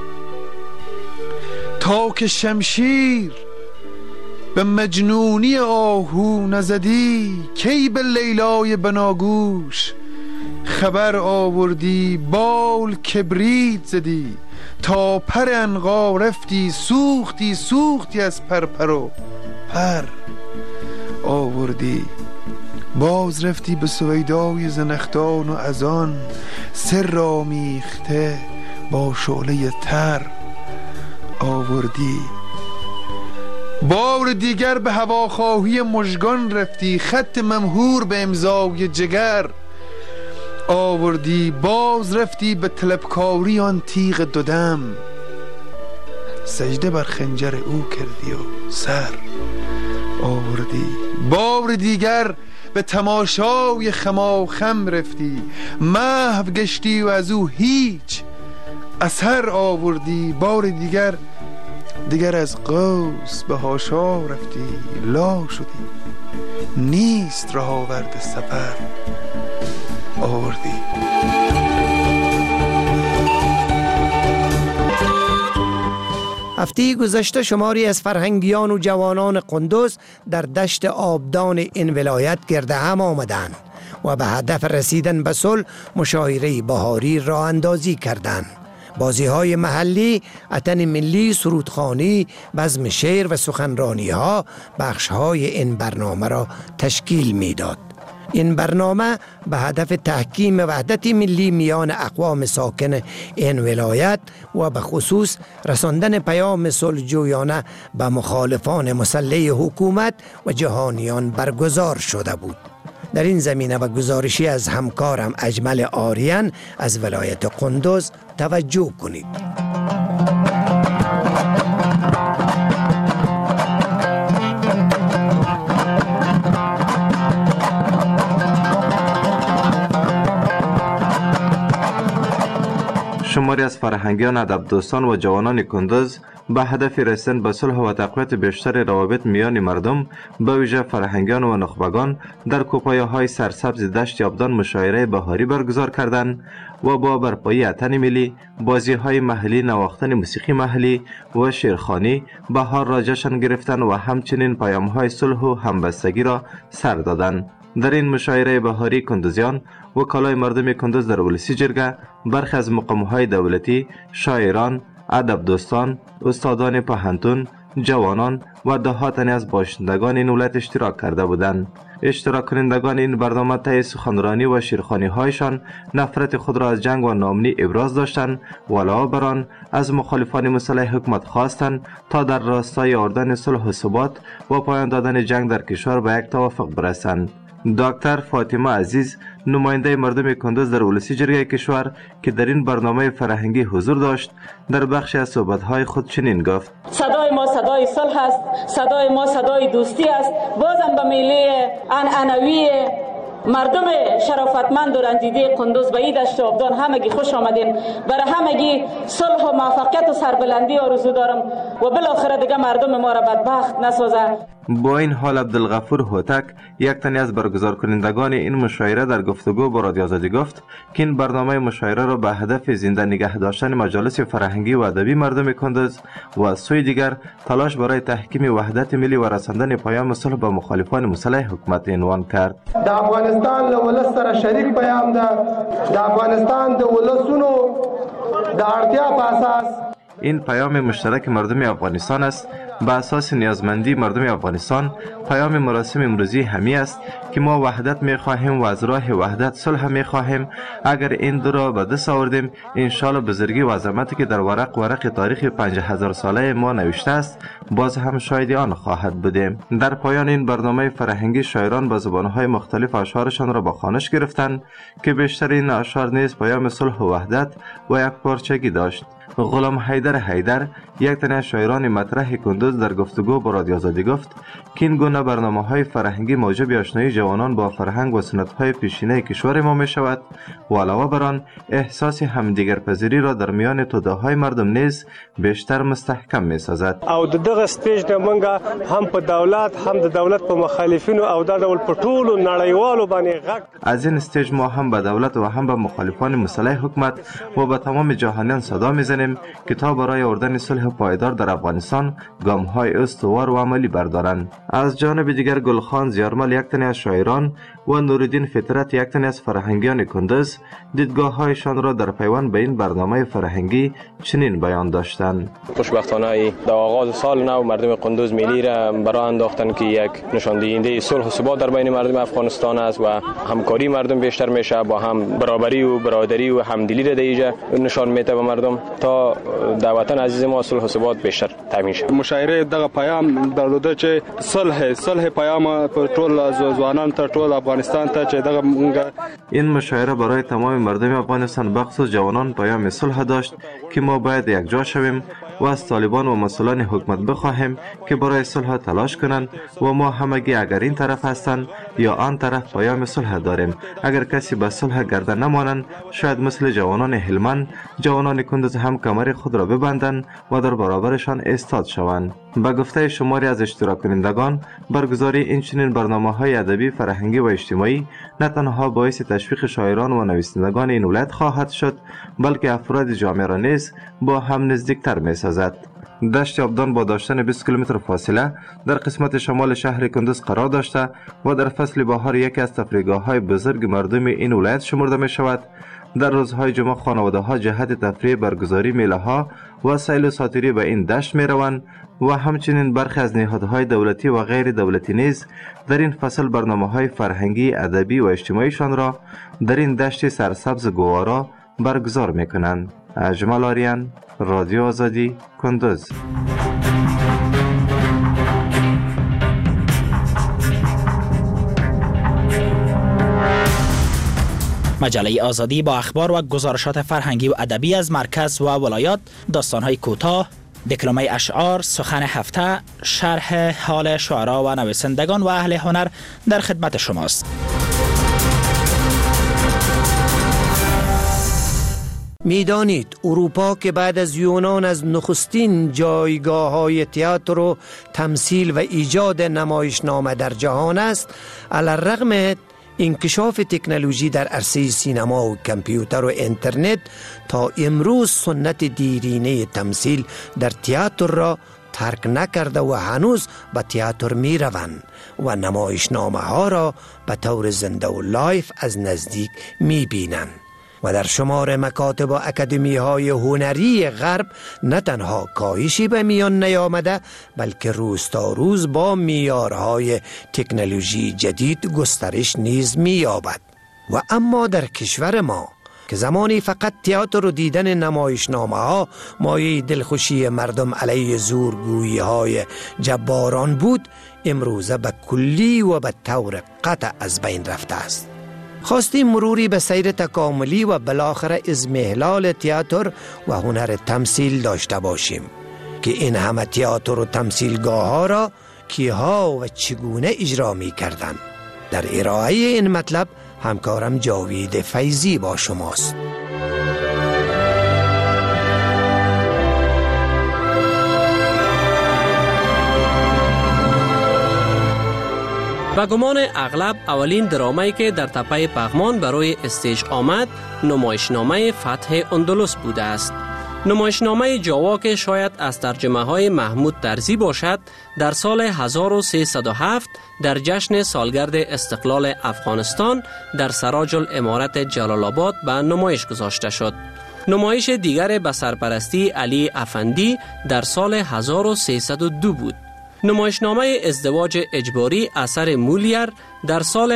تا که شمشیر به مجنونی آهو نزدی، کی به لیلای بناگوش خبر آوردی. بال کبریت زدی تا پر عنقا رفتی، سوختی سوختی از پر و پر آوردی. باز رفتی به سویدای زنخدان و از آن سر آمیخته با شعله تر آوردی. بار دیگر به هواخواهی مژگان رفتی، خط ممهور به امضای جگر آوردی. باز رفتی به طلبکاری آن تیغ دودم، سجده بر خنجر او کردی و سر آوردی. بار دیگر به تماشای خماخم رفتی، محو گشتی و از او هیچ اثر آوردی. بار دیگر از قوس به حاشا رفتی، لا شدی نیست راه آورد سفر آوردی. هفته گذشته شماری از فرهنگیان و جوانان قندوز در دشت آبدان این ولایت گرد هم آمدند و به هدف رسیدن به صلح مشاعره بهاری راه اندازی کردند. بازی‌های محلی، اتن ملی، سرودخوانی، بزم شعر و سخنرانی‌ها بخش‌های این برنامه را تشکیل می‌داد. این برنامه به هدف تحکیم وحدت ملی میان اقوام ساکن این ولایت و به خصوص رساندن پیام صلح‌جویانه به مخالفان مسلح حکومت و جهانیان برگزار شده بود. در این زمینه و گزارشی از همکارم اجمل آریان از ولایت قندوز توجه کنید. شماری از فرهنگیان، ادب‌دوستان و جوانان کندوز به هدف رسیدن به صلح و تقویت بیشتر روابط میان مردم، به ویژه فرهنگیان و نخبگان، در کوپایه‌های سرسبز دشت آبدان مشاعره بهاری برگزار کردند و با برپایی اتن ملی، بازی‌های محلی، نواختن موسیقی محلی و شعرخوانی بهار را جشن گرفتند و همچنین پیام‌های صلح و همبستگی را سر دادند. در این مشاعره بهاری کندوزیان وکالای مردم کندوز در ولسی جرگه، برخی از مقام‌های دولتی، شاعران، ادب دوستان، استادان پوهنتون، جوانان و ده تن از باشندگان این ولایت اشتراک کرده بودند. اشتراک کنندگان این برنامه طی سخنرانی و شیرخوانی هایشان نفرت خود را از جنگ و ناامنی ابراز داشتند و علاوه بر آن از مخالفان مسلح حکومت خواستند تا در راستای آوردن صلح و ثبات و پایان دادن جنگ در کشور به یک توافق برسند. دکتر فاطمه عزیز، نماینده مردم کندوز در ولسی جرگه کشور که در این برنامه فرهنگی حضور داشت، در بخشی از صحبت‌های خود چنین گفت: صدای ما صدای صلح است، صدای ما صدای دوستی است. بازم به میله عنعنوی مردم شرافتمند و رنجیده کندوز به این دشت آبدان همگی خوش آمدین. برای همگی صلح و موفقیت و سربلندی آرزو دارم و بالاخره دیگه مردم ما را بدبخت نسازه. با این حال عبدالغفور هوتک، یک تن از برگزار کنندگان این مشاعره، در گفتگو با رادیو آزادی گفت که این برنامه مشاعره را به هدف زنده نگه داشتن مجالس فرهنگی و ادبی مردم کندوز و از سوی دیگر تلاش برای تحکیم وحدت ملی و رساندن پیام صلح به مخالفان مسلح حکومت عنوان کرد. د افغانستان له ولس سره شریک پیام ده، د افغانستان د ولسونو د اړتیا په اساس این پیام مشترک مردم افغانستان است. به اساس نیازمندی مردم افغانستان پیام مراسم امروزی همی است که ما وحدت می خواهیم و از راه وحدت صلح می خواهیم. اگر این دو را به دست آوردیم، انشالله بزرگی و عظمتی که در ورق تاریخ 5000 ساله ما نوشته است باز هم شاهد آن خواهد بودیم. در پایان این برنامه فرهنگی شاعران با زبانهای مختلف اشعارشان را با خوانش گرفتند که بیشتر این اشعار نیز پیام صلح و وحدت و یک پارچگی داشت. غلام حیدر، یک تن از شاعران مطرح کندوز، در گفتگو با رادیو آزادی گفت که این گونه برنامه‌های فرهنگی موجب آشنایی جوانان با فرهنگ و سنت‌های پیشینه کشور ما می‌شود و علاوه بر آن احساس همدیگرپذیری را در میان توده‌های مردم نیز بیشتر مستحکم می‌سازد. او دغه استیج د منګه هم په دولت هم د دولت په مخالفینو او د ډول په ټولو نړیوالو باندې غږ. از این استیج ما هم به دولت و هم به مخالفان مسلح حکومت و به تمام جهانیان صدا می‌زنیم که تا برای آوردن صلح پایدار در افغانستان گام‌های استوار و عملی بردارند. از جانب دیگر گلخان زیارمل، یک تن از شاعران، و نوردین فطرت، یک تن از فرهنگیان کندوز، دیدگاه‌هایشان را در پیوند به این برنامه فرهنگی چنین بیان داشتند. خوشبختانه در آغاز سال نو مردم کندوز ملی را برای انداختن که یک نشان دهنده صلح و ثبات در بین مردم افغانستان است و همکاری مردم بیشتر میشه، با هم برابری و برادری و همدلی را دیجا نشان میده به مردم تا در وطن عزیز ما صلح و ثبات بیشتر تامین شود. مشاعره دغه پیام درلوده چې صلح پیام پر ټول ځوانان ته ټول افغانستان ته چې دغه این مشاعره برای تمام مردم افغانستان بخصوص جوانان پیام صلح داشت که ما باید یک جا شویم و از طالبان و مسئولان حکومت بخواهیم که برای صلح تلاش کنند و ما همگی اگر این طرف هستند یا آن طرف پیام صلح داریم. اگر کسی به صلح گردن نمانند، شاید مثل جوانان هلمند، جوانان کندوز هم کمر خود را ببندند و در برابرشان ایستاد شوند. به گفته شماری از اشتراک کنندگان، برگزاری این چنین برنامه‌های ادبی، فرهنگی و اجتماعی نه تنها باعث تشویق شاعران و نویسندگان این ولایت خواهد شد، بلکه افراد جامعه را نیز با هم نزدیکتر می‌سازد. دشت آبدان با داشتن 20 کیلومتر فاصله در قسمت شمال شهر کندوز قرار داشته و در فصل بهار یکی از تفریحگاه‌های بزرگ مردم این ولایت شمرده می‌شود. در روزهای جمعه خانواده‌ها جهت تفریح، برگزاری میله‌ها و سیل و ساتیری به این دشت می‌روند و همچنین برخی از نهادهای دولتی و غیر دولتی نیز در این فصل برنامه‌های فرهنگی، ادبی و اجتماعیشان را در این دشت سرسبز گوارا برگزار می‌کنند. اجمل آریان، رادیو آزادی، کندوز. مجله آزادی با اخبار و گزارشات فرهنگی و ادبی از مرکز و ولایات، داستان‌های کوتاه، دکلمه اشعار، سخن هفته، شرح حال شعرا و نویسندگان و اهل هنر در خدمت شماست. میدانید اروپا که بعد از یونان از نخستین جایگاه‌های تئاتر و تمثیل و ایجاد نمایشنامه در جهان است، علی الرغم انکشاف تکنولوژی در عرصه سینما و کامپیوتر و اینترنت تا امروز سنت دیرینه تمثیل در تئاتر را ترک نکرده و هنوز به تئاتر می روند و نمایشنامه ها را به طور زنده و لایف از نزدیک می بینند. و در شمار مکاتب و اکادمی های هنری غرب نه تنها کاهشی به میان نیامده، بلکه روز تا روز با معیارهای تکنولوژی جدید گسترش نیز می‌یابد. و اما در کشور ما که زمانی فقط تئاتر و دیدن نمایشنامه ها مایه دلخوشی مردم علیه زورگویی های جباران بود، امروزه به کلی و به طور قطع از بین رفته است. خواستیم مروری به سیر تکاملی و بالاخره اضمحلال تئاتر و هنر تمثیل داشته باشیم که این همه تئاتر و تمثیلگاه ها را کیها و چگونه اجرا می کردن. در ارائه این مطلب همکارم جاوید فیضی با شماست. به گمان اغلب اولین درامایی که در تپه پغمان برای استیج آمد نمایشنامه فتح اندلس بوده است. نمایشنامه جاوا که شاید از ترجمه های محمود طرزی باشد، در سال 1307 در جشن سالگرد استقلال افغانستان در سراج الامارت جلال آباد به نمایش گذاشته شد. نمایش دیگر به سرپرستی علی افندی در سال 1302 بود. نمایشنامه ازدواج اجباری اثر مولیر در سال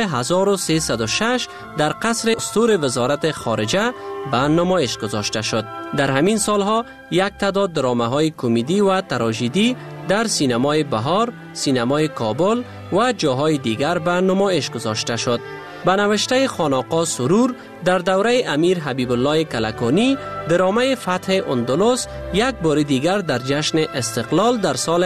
1306 در قصر استور وزارت خارجه به نمایش گذاشته شد. در همین سالها یک تعداد درامه‌های کمدی و تراژدی در سینمای بهار، سینمای کابل و جاهای دیگر به نمایش گذاشته شد. به نوشته خانقاه سرور در دوره امیر حبیب الله کلکانی، درامه فتح اندلس یک بار دیگر در جشن استقلال در سال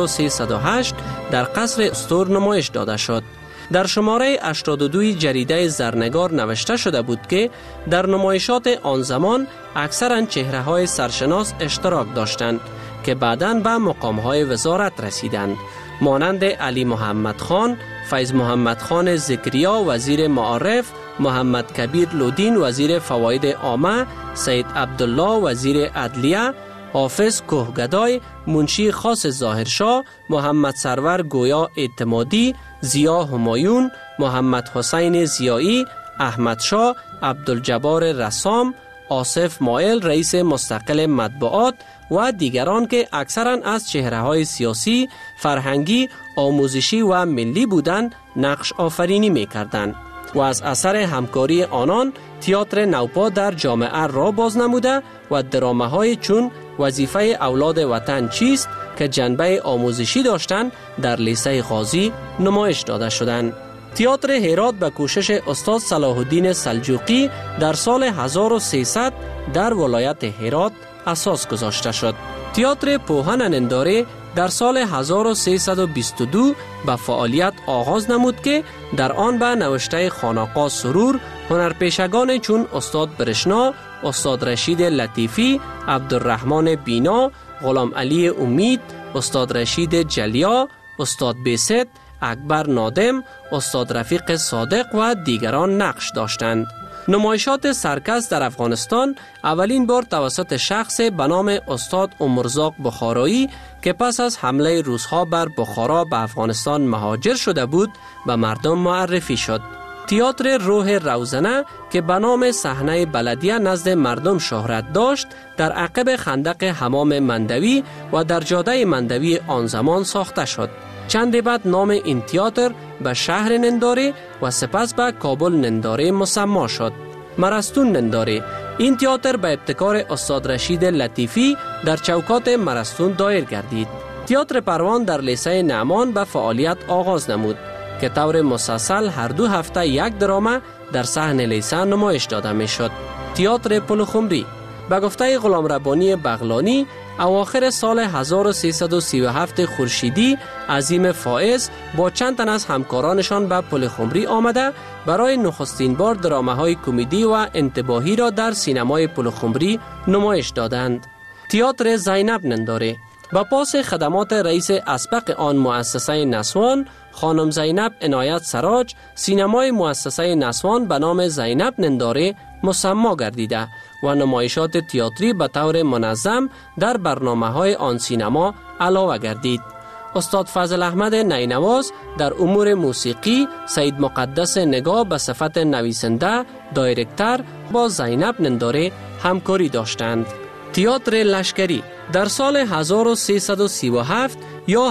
1308 در قصر استور نمایش داده شد. در شماره 82 جریده زرنگار نوشته شده بود که در نمایشات آن زمان اکثرا چهره‌های سرشناس اشتراک داشتند که بعداً به مقام‌های وزارت رسیدند، مانند علی محمد خان، فیض محمد خان ذکریا وزیر معارف، محمد کبیر لودین وزیر فواید عامه، سید عبدالله وزیر عدلیه، حافظ کوهگدای، منشی خاص ظاهرشاه، محمد سرور گویا اعتمادی، ضیا همایون، محمد حسین ضیایی، احمد شاه، عبدالجبار رسام، آصف مائل رئیس مستقل مطبوعات و دیگران که اکثرا از چهره‌های سیاسی، فرهنگی، آموزشی و ملی بودند نقش آفرینی می‌کردند و از اثر همکاری آنان تئاتر نوپا در جامعه را باز نموده و درامه‌های چون وظیفه اولاد وطن چیست که جنبه آموزشی داشتند در لیسه غازی نمایش داده شدند. تئاتر هرات به کوشش استاد صلاح الدین سلجوقی در سال 1300 در ولایت هرات اساس گذاشته شد. تئاتر پوهن ننداره در سال 1322 به فعالیت آغاز نمود که در آن به نوشته خانقاه سرور هنرپیشگان چون استاد برشنا، استاد رشید لطیفی، عبدالرحمن بینا، غلام علی امید، استاد رشید جلیا، استاد بیست، اکبر نادم، استاد رفیق صادق و دیگران نقش داشتند. نمایشات سرکس در افغانستان اولین بار توسط شخص به نام استاد عمرزاق بخارایی که پس از حمله روس‌ها بر بخارا به افغانستان مهاجر شده بود به مردم معرفی شد. تئاتر روح روزنه که به نام صحنه بلدیه نزد مردم شهرت داشت، در عقب خندق حمام مندوی و در جاده مندوی آن زمان ساخته شد. چند بعد نام این تئاتر به شهر ننداره و سپس به کابل ننداره مسما شد. مرستون ننداره. این تئاتر به ابتکار استاد رشید لطیفی در چوکات مرستون دایر گردید. تئاتر پروان در لیسه نعمان به فعالیت آغاز نمود که طور مسلسل هر 2 هفته یک درامه در صحن لیسه نمایش داده می شد. تئاتر پلخمری به گفته غلام ربانی بغلانی اواخر سال 1337 خورشیدی عظیم فائز با چند تن از همکارانشان به پلخمری آمده برای نخستین بار درامه‌های کمدی و انتباهی را در سینمای پلخمری نمایش دادند. تئاتر زینب ننداره با پاس خدمات رئیس اسبق آن مؤسسه نسوان خانم زینب عنایت سراج، سینمای مؤسسه نسوان به نام زینب ننداره مسما گردیده و نمایشات تئاتری به طور منظم در برنامه‌های آن سینما علاوه گردید. استاد فضل احمد نینواز در امور موسیقی، سید مقدس نگاه به صفت نویسنده، دایرکتر با زینب ننداره همکاری داشتند. تئاتر لشکری در سال 1337 یا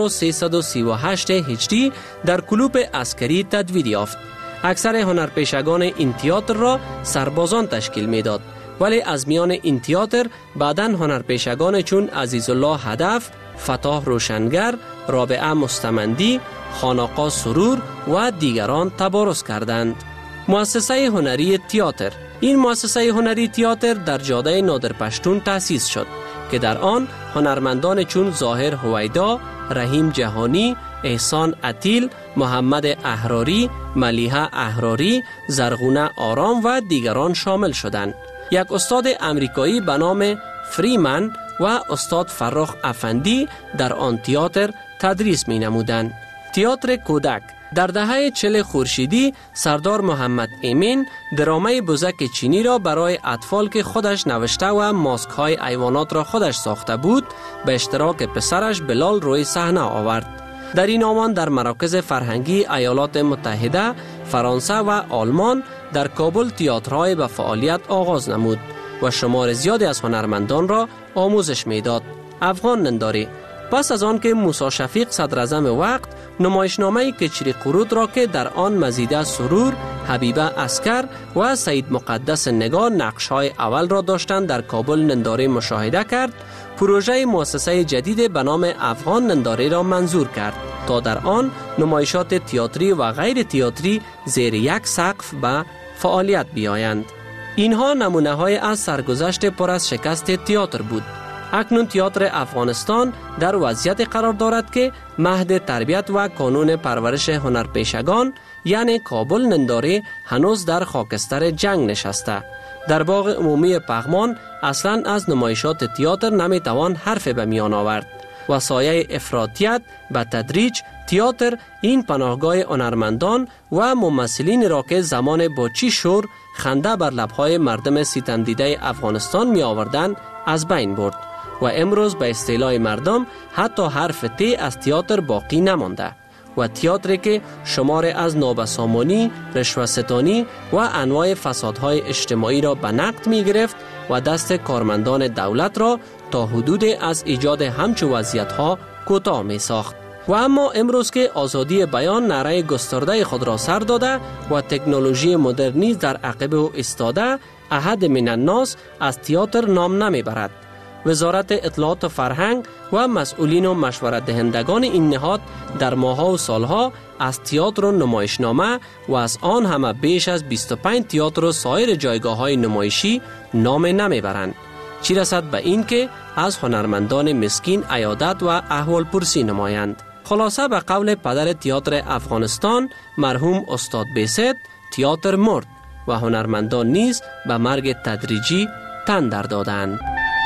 1338 هجری در کلوب عسکری تدوین یافت. اکثر هنرپیشگان این تئاتر را سربازان تشکیل میداد، ولی از میان این تئاتر بعداً هنرپیشگان چون عزیزالله هدف، فتاح روشنگر، رابعه مستمندی، خانقا سرور و دیگران تبارز کردند. مؤسسه هنری تئاتر. این مؤسسه هنری تئاتر در جاده نادر پشتون تأسیس شد که در آن هنرمندان چون ظاهر هویدا، رحیم جهانی، احسان عتیل، محمد احراری، ملیحه احراری، زرغونه آرام و دیگران شامل شدند. یک استاد امریکایی به نام فریمن و استاد فرخ افندی در آن تئاتر تدریس می نمودند. تئاتر کودک. در دهه 40 خورشیدی سردار محمد امین درامه بزک چینی را برای اطفال که خودش نوشته و ماسک های حیوانات را خودش ساخته بود به اشتراک پسرش بلال روی صحنه آورد. در این آمان در مراکز فرهنگی ایالات متحده، فرانسه و آلمان در کابل تئاترهای به فعالیت آغاز نمود و شمار زیادی از هنرمندان را آموزش میداد. افغان ننداری. پس از آن که موسی شفیق صدراعظم وقت نمایشنامه کچری قرود را که در آن مزیده سرور، حبیبه عسکر و سید مقدس نگاه نقش‌های اول را داشتند در کابل ننداره مشاهده کرد، پروژه مؤسسه جدید به نام افغان ننداره را منظور کرد تا در آن نمایشات تئاتری و غیر تئاتری زیر یک سقف به فعالیت بیایند. اینها نمونه‌های از سرگذشت پر از شکست تئاتر بود. اکنون تئاتر افغانستان در وضعیت قرار دارد که مهد تربیت و کانون پرورش هنرپیشگان یعنی کابل ننداره هنوز در خاکستر جنگ نشسته. در باغ عمومی پغمان اصلا از نمایشات تئاتر نمیتوان حرف به میان آورد و سایه افراطیت به تدریج تئاتر این پناهگاه هنرمندان و ممثلین را که زمان با چی شور خنده بر لبهای مردم ستم دیده افغانستان می آوردند از بین برد و امروز به اصطلاح مردم حتی حرف تی از تئاتر باقی نمانده و تئاتری که شمار از نابسامانی، رشوه‌ستانی و انواع فسادهای اجتماعی را به نقد می گرفت و دست کارمندان دولت را تا حدود از ایجاد همچو وضعیت‌ها کوتاه می ساخت. و اما امروز که آزادی بیان نعره گسترده خود را سر داده و تکنولوژی مدرنی در عقب او ایستاده، احد من الناس از تئاتر نام نمی برد. وزارت اطلاعات و فرهنگ و مسئولین و مشورت دهندگان این نهاد در ماه‌ها و سالها از تئاتر و نمایشنامه و از آن همه بیش از 25 تئاتر و سایر جایگاه‌های نمایشی نام نمیبرند. چی رسد به این که از هنرمندان مسکین عیادت و احوال پرسی نمایند. خلاصه به قول پدر تئاتر افغانستان مرحوم استاد بیست، تئاتر مرد و هنرمندان نیز به مرگ تدریجی تن در دادند.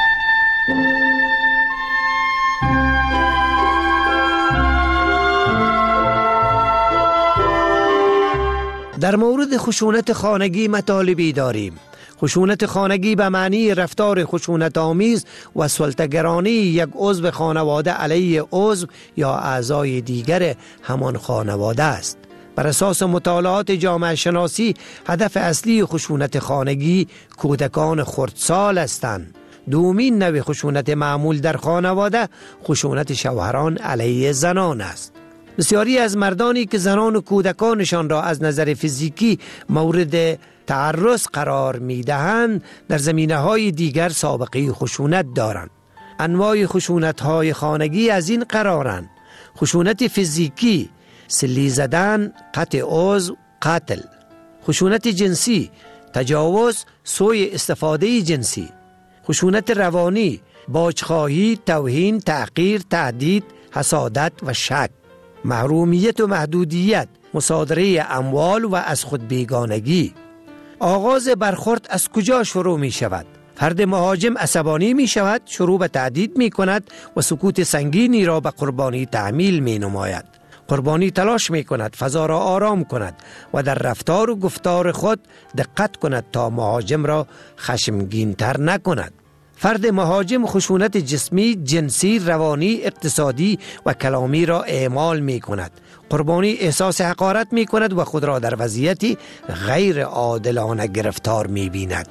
در مورد خشونت خانگی مطالبی داریم. خشونت خانگی به معنی رفتار خشونت آمیز و سلطه‌گرانی یک عضو خانواده علیه عضو یا اعضای دیگر همان خانواده است. بر اساس مطالعات جامعه شناسی هدف اصلی خشونت خانگی کودکان خردسال هستند. دومین نوع خشونت معمول در خانواده خشونت شوهران علیه زنان است. بسیاری از مردانی که زنان و کودکانشان را از نظر فیزیکی مورد تعرض قرار می دهند در زمینه‌های دیگر سابقه خشونت دارند. انواع خشونت‌های خانگی از این قرارند: خشونت فیزیکی، سلی زدن، قطع عضو، قتل. خشونت جنسی، تجاوز، سوء استفاده جنسی. خشونت روانی، باجخواهی، توهین، تحقیر، تهدید، حسادت و شک. محرومیت و محدودیت، مصادره اموال و از خود بیگانگی. آغاز برخورد از کجا شروع می شود؟ فرد مهاجم عصبانی می شود، شروع به تهدید می کند و سکوت سنگینی را به قربانی تحمیل می نماید. قربانی تلاش می کند فضا را آرام کند و در رفتار و گفتار خود دقت کند تا مهاجم را خشمگین تر نکند. فرد مهاجم خشونت جسمی، جنسی، روانی، اقتصادی و کلامی را اعمال می کند. قربانی احساس حقارت می کند و خود را در وضعیتی غیر عادلانه گرفتار می بیند.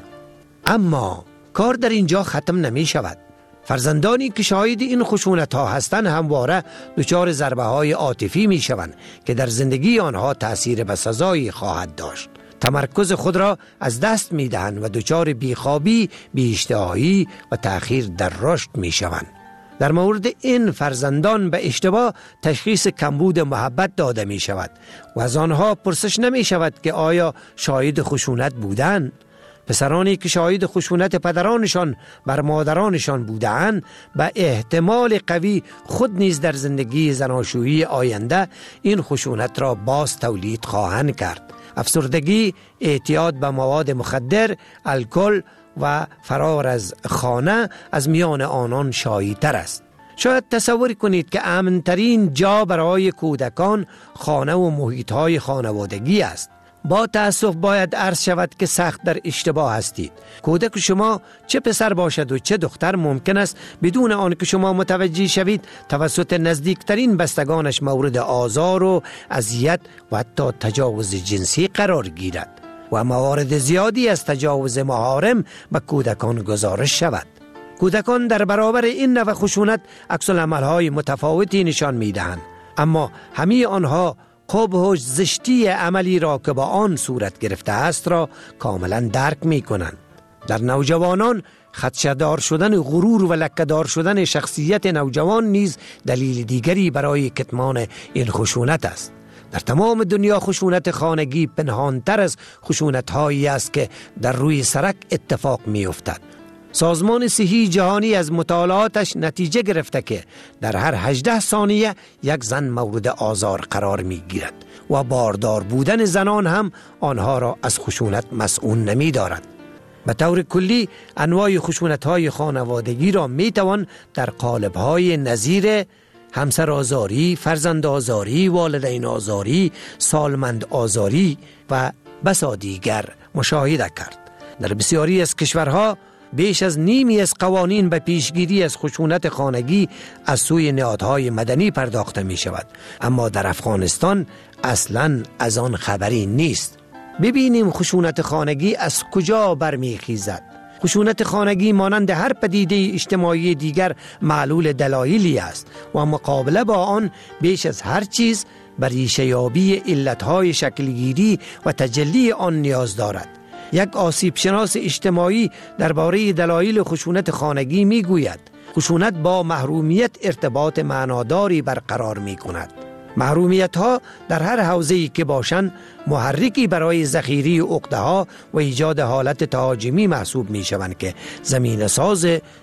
اما کار در اینجا ختم نمی شود. فرزندانی که شاهد این خشونت ها هستند همواره دچار ضربه های عاطفی می شوند که در زندگی آنها تأثیر بسزایی خواهد داشت. تمرکز خود را از دست می دهند و دچار بیخوابی، بی‌اشتهایی و تأخیر در رشد می شوند. در مورد این فرزندان به اشتباه تشخیص کمبود محبت داده می شود و از آنها پرسش نمی شود که آیا شاهد خشونت بودند. پسرانی که شاهد خشونت پدرانشان بر مادرانشان بودند به احتمال قوی خود نیز در زندگی زناشویی آینده این خشونت را باز تولید خواهند کرد. افسردگی، اعتیاد به مواد مخدر، الکل و فرار از خانه از میان آنان شایع‌تر است. شاید تصور کنید که امن‌ترین جا برای کودکان خانه و محیط‌های خانوادگی است. با تأسف باید عرض شود که سخت در اشتباه هستید. کودک شما چه پسر باشد و چه دختر ممکن است بدون آن که شما متوجه شوید توسط نزدیکترین بستگانش مورد آزار و اذیت و حتی تجاوز جنسی قرار گیرد و موارد زیادی از تجاوز محارم به کودکان گزارش شود. کودکان در برابر این نوع خشونت عکس العمل‌های متفاوتی نشان می‌دهند، اما همه آنها قبح و زشتی عملی را که با آن صورت گرفته است را کاملا درک می کنند. در نوجوانان خدشه‌دار شدن غرور و لکه‌دار شدن شخصیت نوجوان نیز دلیل دیگری برای کتمان این خشونت است. در تمام دنیا خشونت خانگی پنهانتر از خشونت‌هایی است که در روی سرک اتفاق می افتد. سازمان صحی جهانی از مطالعاتش نتیجه گرفته که در هر 18 ثانیه یک زن مورد آزار قرار می گیرد و باردار بودن زنان هم آنها را از خشونت مسئول نمی دارد. به طور کلی انواع خشونت‌های خانوادگی را می توان در قالب‌های نظیر همسر آزاری، فرزند آزاری، والدین آزاری، سالمند آزاری و بسا دیگر مشاهده کرد. در بسیاری از کشورها بیش از نیمی از قوانین به پیشگیری از خشونت خانگی از سوی نهادهای مدنی پرداخته می شود، اما در افغانستان اصلاً از آن خبری نیست. ببینیم خشونت خانگی از کجا برمیخیزد. خشونت خانگی مانند هر پدیده اجتماعی دیگر معلول دلایلی است و مقابله با آن بیش از هر چیز بر ریشه یابی علتهای شکلگیری و تجلی آن نیاز دارد. یک آسیب شناس اجتماعی درباره دلایل خشونت خانگی می گوید خشونت با محرومیت ارتباط معناداری برقرار می کند. محرومیت ها در هر حوزه‌ای که باشند محرکی برای ذخیره عقده ها و ایجاد حالت تهاجمی محسوب می شوند که زمینه ساز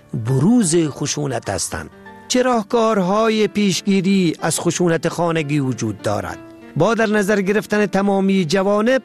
بروز خشونت هستند. چه راهکارهای پیشگیری از خشونت خانگی وجود دارد؟ با در نظر گرفتن تمامی جوانب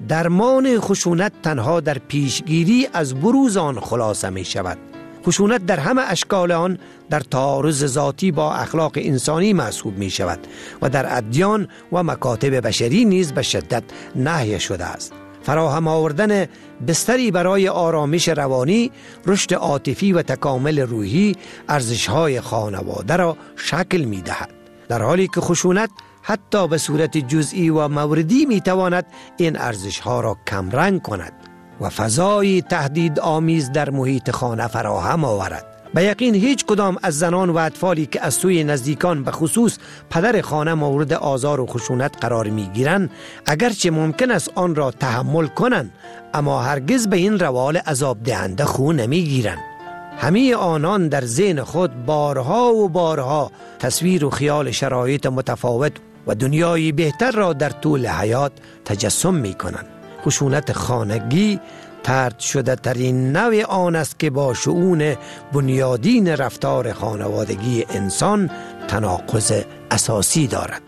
درمان خشونت تنها در پیشگیری از بروز آن خلاصه می شود. خشونت در همه اشکال آن در تعارض ذاتی با اخلاق انسانی محسوب می شود و در ادیان و مکاتب بشری نیز به شدت نهی شده است. فراهم آوردن بستری برای آرامش روانی، رشد عاطفی و تکامل روحی ارزش‌های خانواده را شکل می دهد، در حالی که خشونت حتی به صورت جزئی و موردی می تواند این ارزش‌ها را کمرنگ کند و فضای تهدید آمیز در محیط خانه فراهم آورد. به یقین هیچ کدام از زنان و اطفالی که از سوی نزدیکان به خصوص پدر خانه مورد آزار و خشونت قرار می گیرند اگرچه ممکن است آن را تحمل کنند، اما هرگز به این روال عذاب دهنده خو نمی گیرند. همه آنان در ذهن خود بارها و بارها تصویر و خیال شرایط متفاوت و دنیای بهتر را در طول حیات تجسم می کنند. خشونت خانگی طرد شده ترین نوع آن است که با شؤون بنیادین رفتار خانوادگی انسان تناقض اساسی دارد.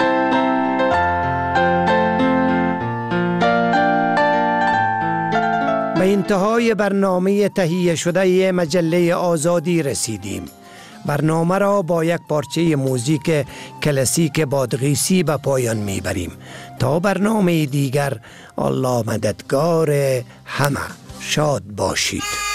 به انتهای برنامه تهیه شده مجله آزادی رسیدیم. برنامه را با یک پارچه موزیک کلاسیک بادغیسی به پایان میبریم. تا برنامه دیگر، الله مددگار همه. شاد باشید.